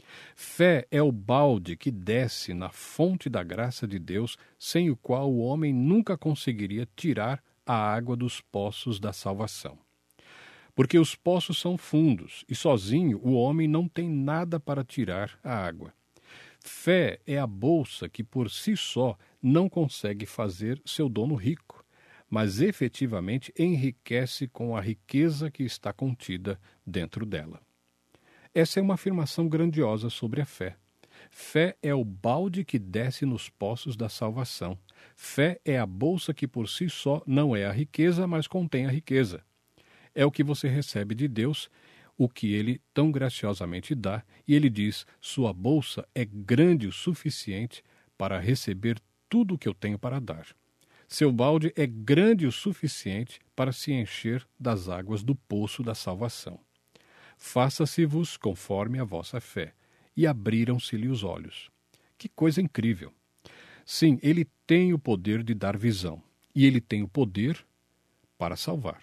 Fé é o balde que desce na fonte da graça de Deus, sem o qual o homem nunca conseguiria tirar a água dos poços da salvação. Porque os poços são fundos, e sozinho o homem não tem nada para tirar a água. Fé é a bolsa que por si só não consegue fazer seu dono rico, mas efetivamente enriquece com a riqueza que está contida dentro dela. Essa é uma afirmação grandiosa sobre a fé. Fé é o balde que desce nos poços da salvação. Fé é a bolsa que por si só não é a riqueza, mas contém a riqueza. É o que você recebe de Deus, o que Ele tão graciosamente dá, e Ele diz, sua bolsa é grande o suficiente para receber tudo o que eu tenho para dar. Seu balde é grande o suficiente para se encher das águas do poço da salvação. Faça-se-vos conforme a vossa fé. E abriram-se-lhe os olhos. Que coisa incrível! Sim, ele tem o poder de dar visão. E ele tem o poder para salvar.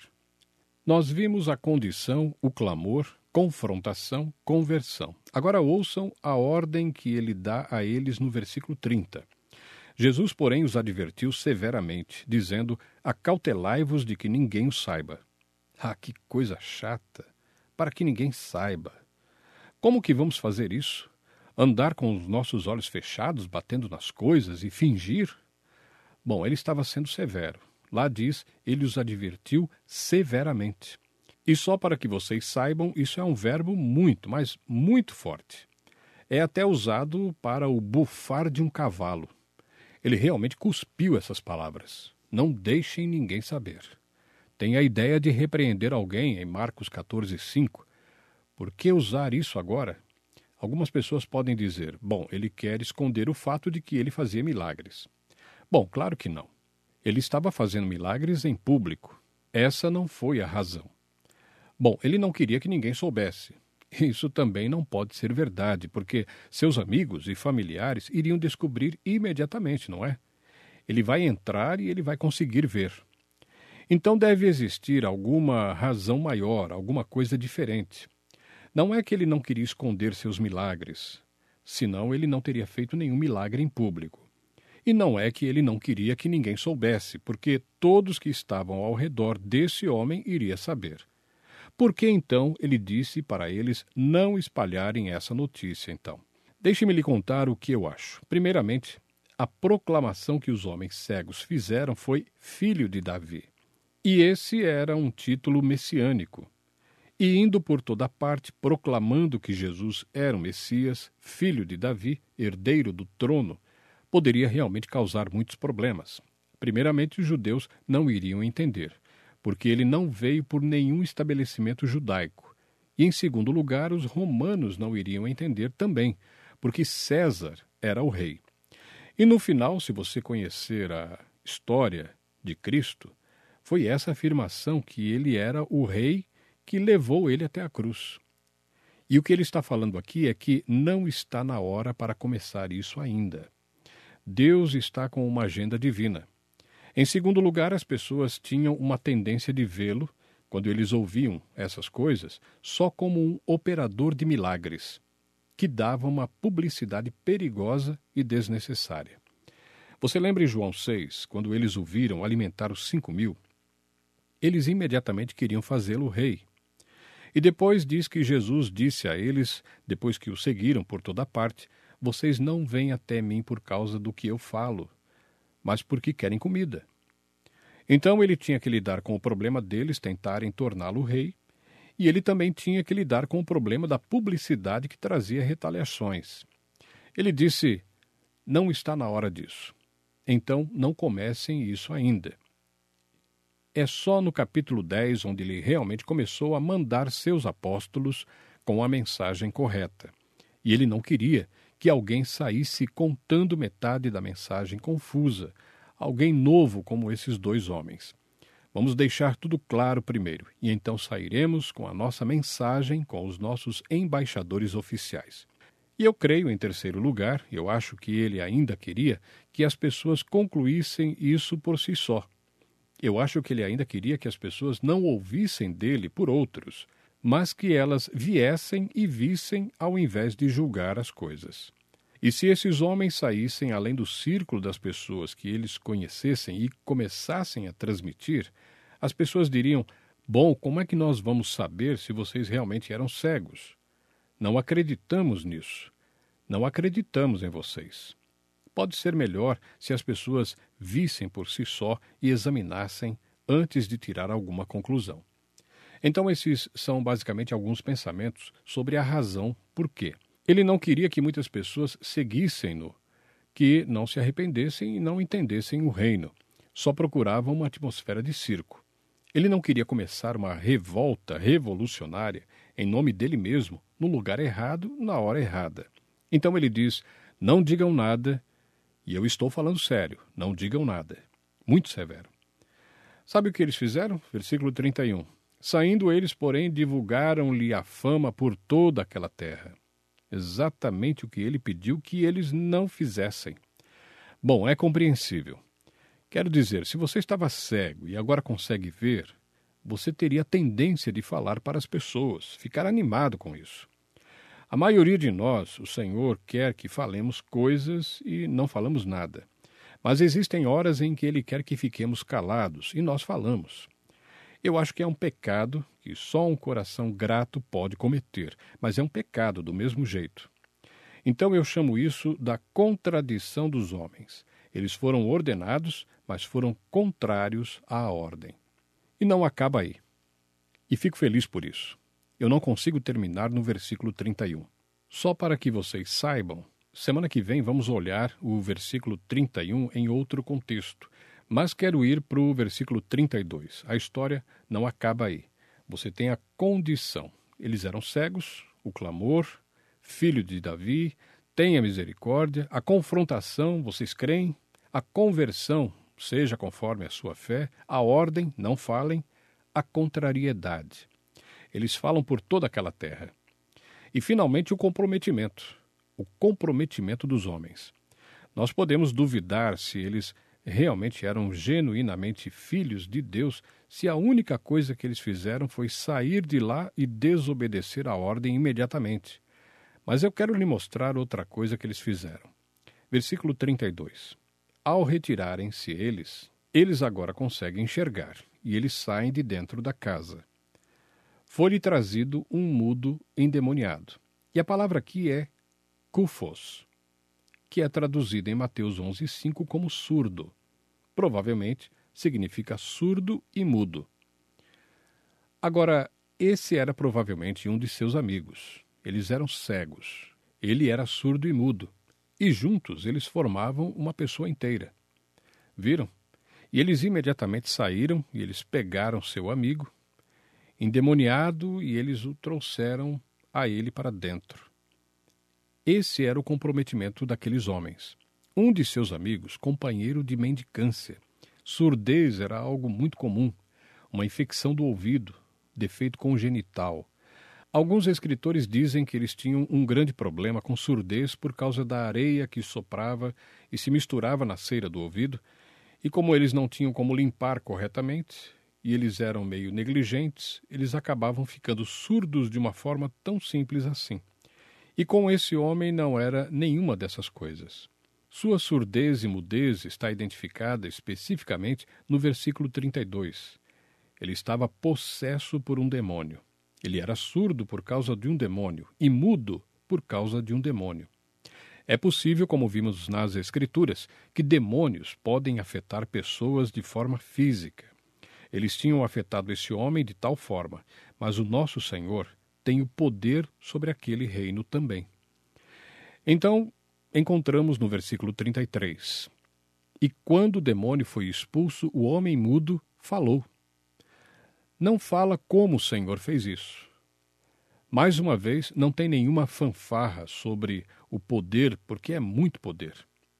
Nós vimos a condição, o clamor, confrontação, conversão. Agora ouçam a ordem que ele dá a eles no versículo 30. Jesus, porém, os advertiu severamente, dizendo, acautelai-vos de que ninguém o saiba. Ah, que coisa chata! Para que ninguém saiba. Como que vamos fazer isso? Andar com os nossos olhos fechados, batendo nas coisas e fingir? Bom, ele estava sendo severo. Lá diz, ele os advertiu severamente. E só para que vocês saibam, isso é um verbo muito, mas muito forte. É até usado para o bufar de um cavalo. Ele realmente cuspiu essas palavras. Não deixem ninguém saber. Tem a ideia de repreender alguém em Marcos 14:5. Por que usar isso agora? Algumas pessoas podem dizer, bom, ele quer esconder o fato de que ele fazia milagres. Bom, claro que não. Ele estava fazendo milagres em público. Essa não foi a razão. Bom, ele não queria que ninguém soubesse. Isso também não pode ser verdade, porque seus amigos e familiares iriam descobrir imediatamente, não é? Ele vai entrar e ele vai conseguir ver. Então deve existir alguma razão maior, alguma coisa diferente. Não é que ele não queria esconder seus milagres, senão ele não teria feito nenhum milagre em público. E não é que ele não queria que ninguém soubesse, porque todos que estavam ao redor desse homem iriam saber. Por que então ele disse para eles não espalharem essa notícia, então? Deixe-me lhe contar o que eu acho. Primeiramente, a proclamação que os homens cegos fizeram foi Filho de Davi. E esse era um título messiânico. E indo por toda parte, proclamando que Jesus era o Messias, filho de Davi, herdeiro do trono, poderia realmente causar muitos problemas. Primeiramente, os judeus não iriam entender, porque ele não veio por nenhum estabelecimento judaico. E, em segundo lugar, os romanos não iriam entender também, porque César era o rei. E no final, se você conhecer a história de Cristo, foi essa afirmação que ele era o rei que levou ele até a cruz. E o que ele está falando aqui é que não está na hora para começar isso ainda. Deus está com uma agenda divina. Em segundo lugar, as pessoas tinham uma tendência de vê-lo, quando eles ouviam essas coisas, só como um operador de milagres, que dava uma publicidade perigosa e desnecessária. Você lembra em João 6, quando eles o viram alimentar os 5.000? Eles imediatamente queriam fazê-lo rei. E depois diz que Jesus disse a eles, depois que o seguiram por toda parte, vocês não vêm até mim por causa do que eu falo, mas porque querem comida. Então ele tinha que lidar com o problema deles tentarem torná-lo rei, e ele também tinha que lidar com o problema da publicidade que trazia retaliações. Ele disse, não está na hora disso. Então não comecem isso ainda. É só no capítulo 10 onde ele realmente começou a mandar seus apóstolos com a mensagem correta. E ele não queria que alguém saísse contando metade da mensagem confusa, alguém novo como esses dois homens. Vamos deixar tudo claro primeiro, e então sairemos com a nossa mensagem com os nossos embaixadores oficiais. E eu creio, em terceiro lugar, eu acho que ele ainda queria que as pessoas concluíssem isso por si só. Eu acho que ele ainda queria que as pessoas não ouvissem dele por outros, mas que elas viessem e vissem ao invés de julgar as coisas. E se esses homens saíssem além do círculo das pessoas que eles conhecessem e começassem a transmitir, as pessoas diriam, Bom, como é que nós vamos saber se vocês realmente eram cegos? Não acreditamos nisso. Não acreditamos em vocês. Pode ser melhor se as pessoas vissem por si só e examinassem antes de tirar alguma conclusão. Então, esses são basicamente alguns pensamentos sobre a razão por quê. Ele não queria que muitas pessoas seguissem-no, que não se arrependessem e não entendessem o reino. Só procuravam uma atmosfera de circo. Ele não queria começar uma revolta revolucionária em nome dele mesmo, no lugar errado, na hora errada. Então ele diz, não digam nada, e eu estou falando sério, não digam nada. Muito severo. Sabe o que eles fizeram? Versículo 31. Saindo eles, porém, divulgaram-lhe a fama por toda aquela terra. Exatamente o que ele pediu que eles não fizessem. Bom, é compreensível. Quero dizer, se você estava cego e agora consegue ver, você teria a tendência de falar para as pessoas, ficar animado com isso. A maioria de nós, o Senhor quer que falemos coisas e não falamos nada. Mas existem horas em que Ele quer que fiquemos calados e nós falamos. Eu acho que é um pecado que só um coração grato pode cometer, mas é um pecado do mesmo jeito. Então eu chamo isso da contradição dos homens. Eles foram ordenados, mas foram contrários à ordem. E não acaba aí. E fico feliz por isso. Eu não consigo terminar no versículo 31. Só para que vocês saibam, semana que vem vamos olhar o versículo 31 em outro contexto. Mas quero ir para o versículo 32. A história não acaba aí. Você tem a condição. Eles eram cegos, o clamor, filho de Davi, tenha misericórdia, a confrontação, vocês creem, a conversão, seja conforme a sua fé, a ordem, não falem, a contrariedade. Eles falam por toda aquela terra. E, finalmente, o comprometimento dos homens. Nós podemos duvidar se eles realmente eram genuinamente filhos de Deus, se a única coisa que eles fizeram foi sair de lá e desobedecer a ordem imediatamente. Mas eu quero lhe mostrar outra coisa que eles fizeram. Versículo 32. Ao retirarem-se eles agora conseguem enxergar, e eles saem de dentro da casa. Foi-lhe trazido um mudo endemoniado. E a palavra aqui é kufos, que é traduzida em Mateus 11:5 como surdo. Provavelmente significa surdo e mudo. Agora, esse era provavelmente um de seus amigos. Eles eram cegos. Ele era surdo e mudo. E juntos eles formavam uma pessoa inteira. Viram? E eles imediatamente saíram e eles pegaram seu amigo, endemoniado, e eles o trouxeram a ele para dentro. Esse era o comprometimento daqueles homens. Um de seus amigos, companheiro de mendicância. Surdez era algo muito comum, uma infecção do ouvido, defeito congenital. Alguns escritores dizem que eles tinham um grande problema com surdez por causa da areia que soprava e se misturava na cera do ouvido, e como eles não tinham como limpar corretamente, e eles eram meio negligentes, eles acabavam ficando surdos de uma forma tão simples assim. E com esse homem não era nenhuma dessas coisas. Sua surdez e mudez está identificada especificamente no versículo 32. Ele estava possesso por um demônio. Ele era surdo por causa de um demônio e mudo por causa de um demônio. É possível, como vimos nas Escrituras, que demônios podem afetar pessoas de forma física. Eles tinham afetado esse homem de tal forma, mas o nosso Senhor tem o poder sobre aquele reino também. Então, encontramos no versículo 33. E quando o demônio foi expulso, o homem mudo falou. Não fala como o Senhor fez isso. Mais uma vez, não tem nenhuma fanfarra sobre o poder, porque é muito poder.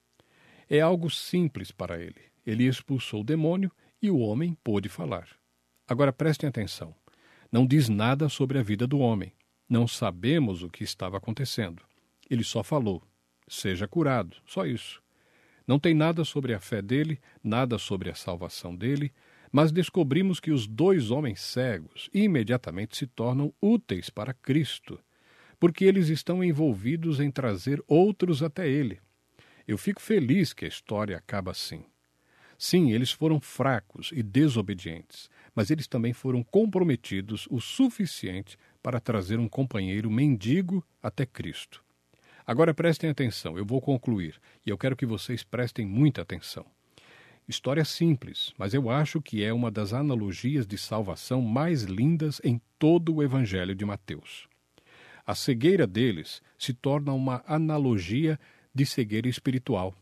É algo simples para ele. Ele expulsou o demônio e o homem pôde falar. Agora prestem atenção. Não diz nada sobre a vida do homem. Não sabemos o que estava acontecendo. Ele só falou, seja curado, só isso. Não tem nada sobre a fé dele, nada sobre a salvação dele, mas descobrimos que os dois homens cegos imediatamente se tornam úteis para Cristo, porque eles estão envolvidos em trazer outros até ele. Eu fico feliz que a história acaba assim. Sim, eles foram fracos e desobedientes, mas eles também foram comprometidos o suficiente para trazer um companheiro mendigo até Cristo. Agora prestem atenção, eu vou concluir, e eu quero que vocês prestem muita atenção. História simples, mas eu acho que é uma das analogias de salvação mais lindas em todo o Evangelho de Mateus. A cegueira deles se torna uma analogia de cegueira espiritual.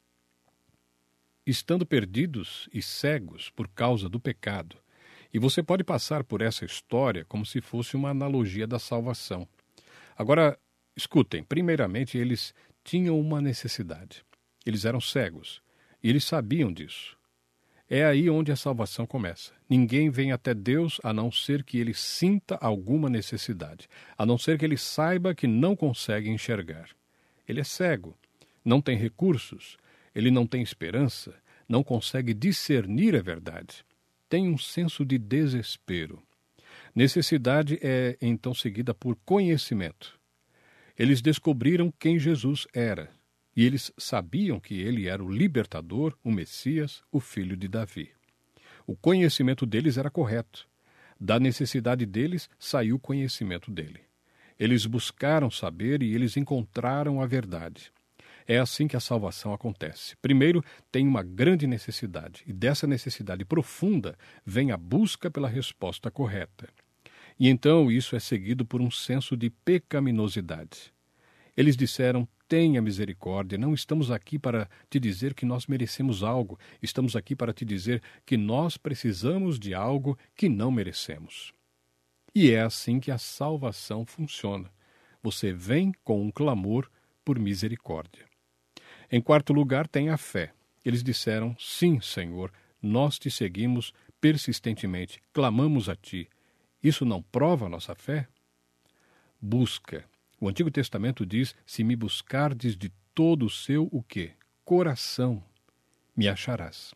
Estando perdidos e cegos por causa do pecado, e você pode passar por essa história como se fosse uma analogia da salvação. Agora, escutem, primeiramente eles tinham uma necessidade. Eles eram cegos, e eles sabiam disso. É aí onde a salvação começa. Ninguém vem até Deus a não ser que ele sinta alguma necessidade, a não ser que ele saiba que não consegue enxergar. Ele é cego, não tem recursos, ele não tem esperança, não consegue discernir a verdade. Tem um senso de desespero. Necessidade é, então, seguida por conhecimento. Eles descobriram quem Jesus era, e eles sabiam que ele era o libertador, o Messias, o filho de Davi. O conhecimento deles era correto. Da necessidade deles saiu o conhecimento dele. Eles buscaram saber e eles encontraram a verdade. É assim que a salvação acontece. Primeiro, tem uma grande necessidade, e dessa necessidade profunda vem a busca pela resposta correta. E então isso é seguido por um senso de pecaminosidade. Eles disseram: tenha misericórdia, não estamos aqui para te dizer que nós merecemos algo, estamos aqui para te dizer que nós precisamos de algo que não merecemos. E é assim que a salvação funciona. Você vem com um clamor por misericórdia. Em quarto lugar, tem a fé. Eles disseram: sim, Senhor, nós te seguimos persistentemente, clamamos a ti. Isso não prova a nossa fé? Busca. O Antigo Testamento diz: se me buscardes de todo o seu o quê? Coração, me acharás.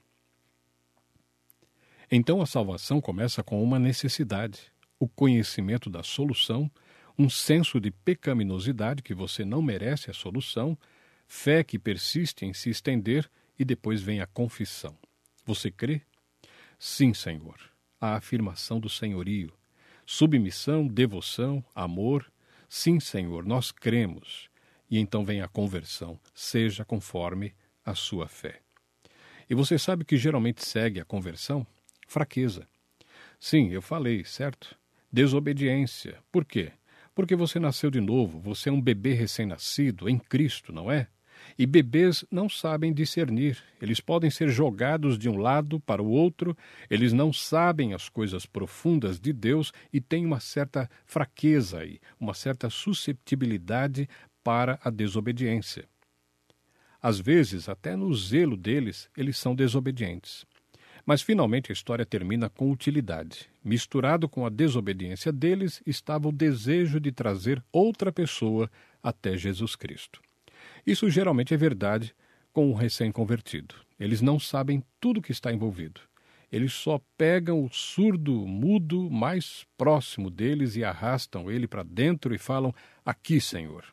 Então a salvação começa com uma necessidade, o conhecimento da solução, um senso de pecaminosidade que você não merece a solução, fé que persiste em se estender e depois vem a confissão. Você crê? Sim, Senhor. A afirmação do senhorio. Submissão, devoção, amor. Sim, Senhor, nós cremos. E então vem a conversão. Seja conforme a sua fé. E você sabe que geralmente segue a conversão? Fraqueza. Sim, eu falei, certo? Desobediência. Por quê? Porque você nasceu de novo, você é um bebê recém-nascido em Cristo, não é? E bebês não sabem discernir, eles podem ser jogados de um lado para o outro, eles não sabem as coisas profundas de Deus e têm uma certa fraqueza aí, uma certa susceptibilidade para a desobediência. Às vezes, até no zelo deles, eles são desobedientes. Mas finalmente a história termina com utilidade. Misturado com a desobediência deles estava o desejo de trazer outra pessoa até Jesus Cristo. Isso geralmente é verdade com o recém-convertido. Eles não sabem tudo o que está envolvido. Eles só pegam o surdo, mudo, mais próximo deles e arrastam ele para dentro e falam: aqui, Senhor.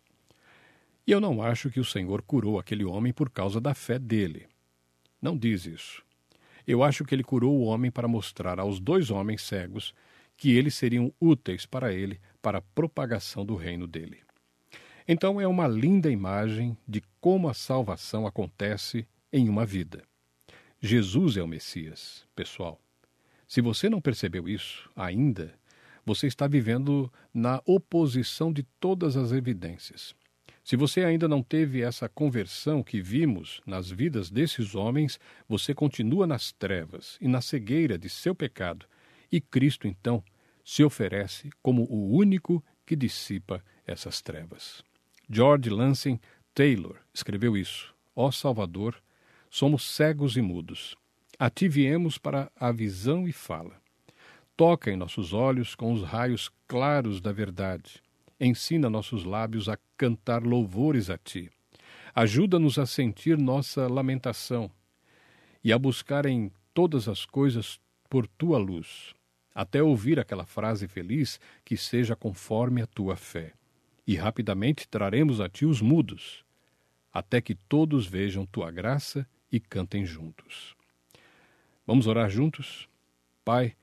E eu não acho que o Senhor curou aquele homem por causa da fé dele. Não diz isso. Eu acho que ele curou o homem para mostrar aos dois homens cegos que eles seriam úteis para ele, para a propagação do reino dele. Então é uma linda imagem de como a salvação acontece em uma vida. Jesus é o Messias, pessoal. Se você não percebeu isso ainda, você está vivendo na oposição de todas as evidências. Se você ainda não teve essa conversão que vimos nas vidas desses homens, você continua nas trevas e na cegueira de seu pecado, e Cristo, então, se oferece como o único que dissipa essas trevas. George Lansing Taylor escreveu isso: ó Salvador, somos cegos e mudos. A ti viemos para a visão e fala. Toca em nossos olhos com os raios claros da verdade. Ensina nossos lábios a cantar louvores a ti. Ajuda-nos a sentir nossa lamentação e a buscar em todas as coisas por tua luz, até ouvir aquela frase feliz que seja conforme a tua fé. E rapidamente traremos a ti os mudos, até que todos vejam tua graça e cantem juntos. Vamos orar juntos? Pai,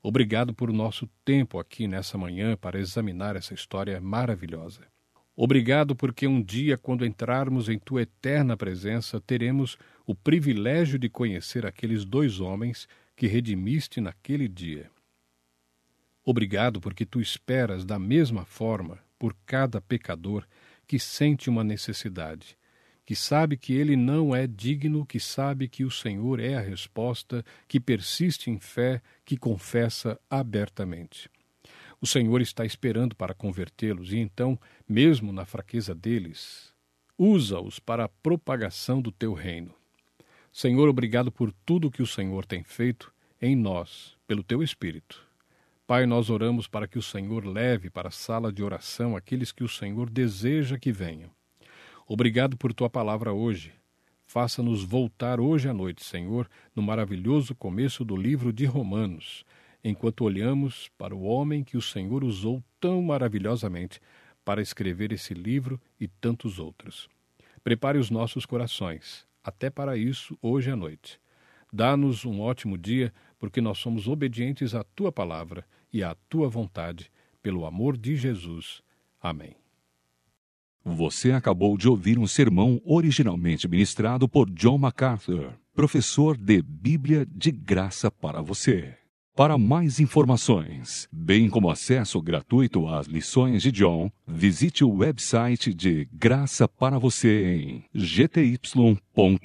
Obrigado por nosso tempo aqui nessa manhã para examinar essa história maravilhosa. Obrigado porque um dia, quando entrarmos em Tua eterna presença, teremos o privilégio de conhecer aqueles 2 homens que redimiste naquele dia. Obrigado porque Tu esperas da mesma forma por cada pecador que sente uma necessidade, que sabe que ele não é digno, que sabe que o Senhor é a resposta, que persiste em fé, que confessa abertamente. O Senhor está esperando para convertê-los e então, mesmo na fraqueza deles, usa-os para a propagação do Teu reino. Senhor, obrigado por tudo que o Senhor tem feito em nós, pelo Teu Espírito. Pai, nós oramos para que o Senhor leve para a sala de oração aqueles que o Senhor deseja que venham. Obrigado por Tua palavra hoje. Faça-nos voltar hoje à noite, Senhor, no maravilhoso começo do livro de Romanos, enquanto olhamos para o homem que o Senhor usou tão maravilhosamente para escrever esse livro e tantos outros. Prepare os nossos corações, até para isso, hoje à noite. Dá-nos um ótimo dia, porque nós somos obedientes à Tua palavra e à Tua vontade, pelo amor de Jesus. Amém. Você acabou de ouvir um sermão originalmente ministrado por John MacArthur, professor de Bíblia de Graça para você. Para mais informações, bem como acesso gratuito às lições de John, visite o website de Graça para Você em gty.org.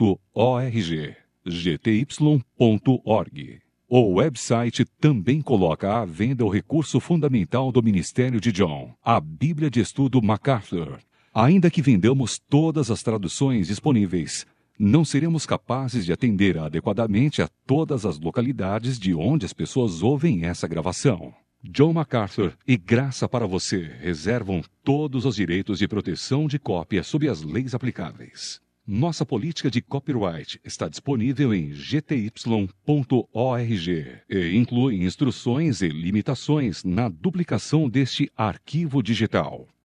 gty.org. O website também coloca à venda o recurso fundamental do ministério de John, a Bíblia de Estudo MacArthur. Ainda que vendamos todas as traduções disponíveis, não seremos capazes de atender adequadamente a todas as localidades de onde as pessoas ouvem essa gravação. John MacArthur e Graça para Você reservam todos os direitos de proteção de cópia sob as leis aplicáveis. Nossa política de copyright está disponível em gty.org e inclui instruções e limitações na duplicação deste arquivo digital.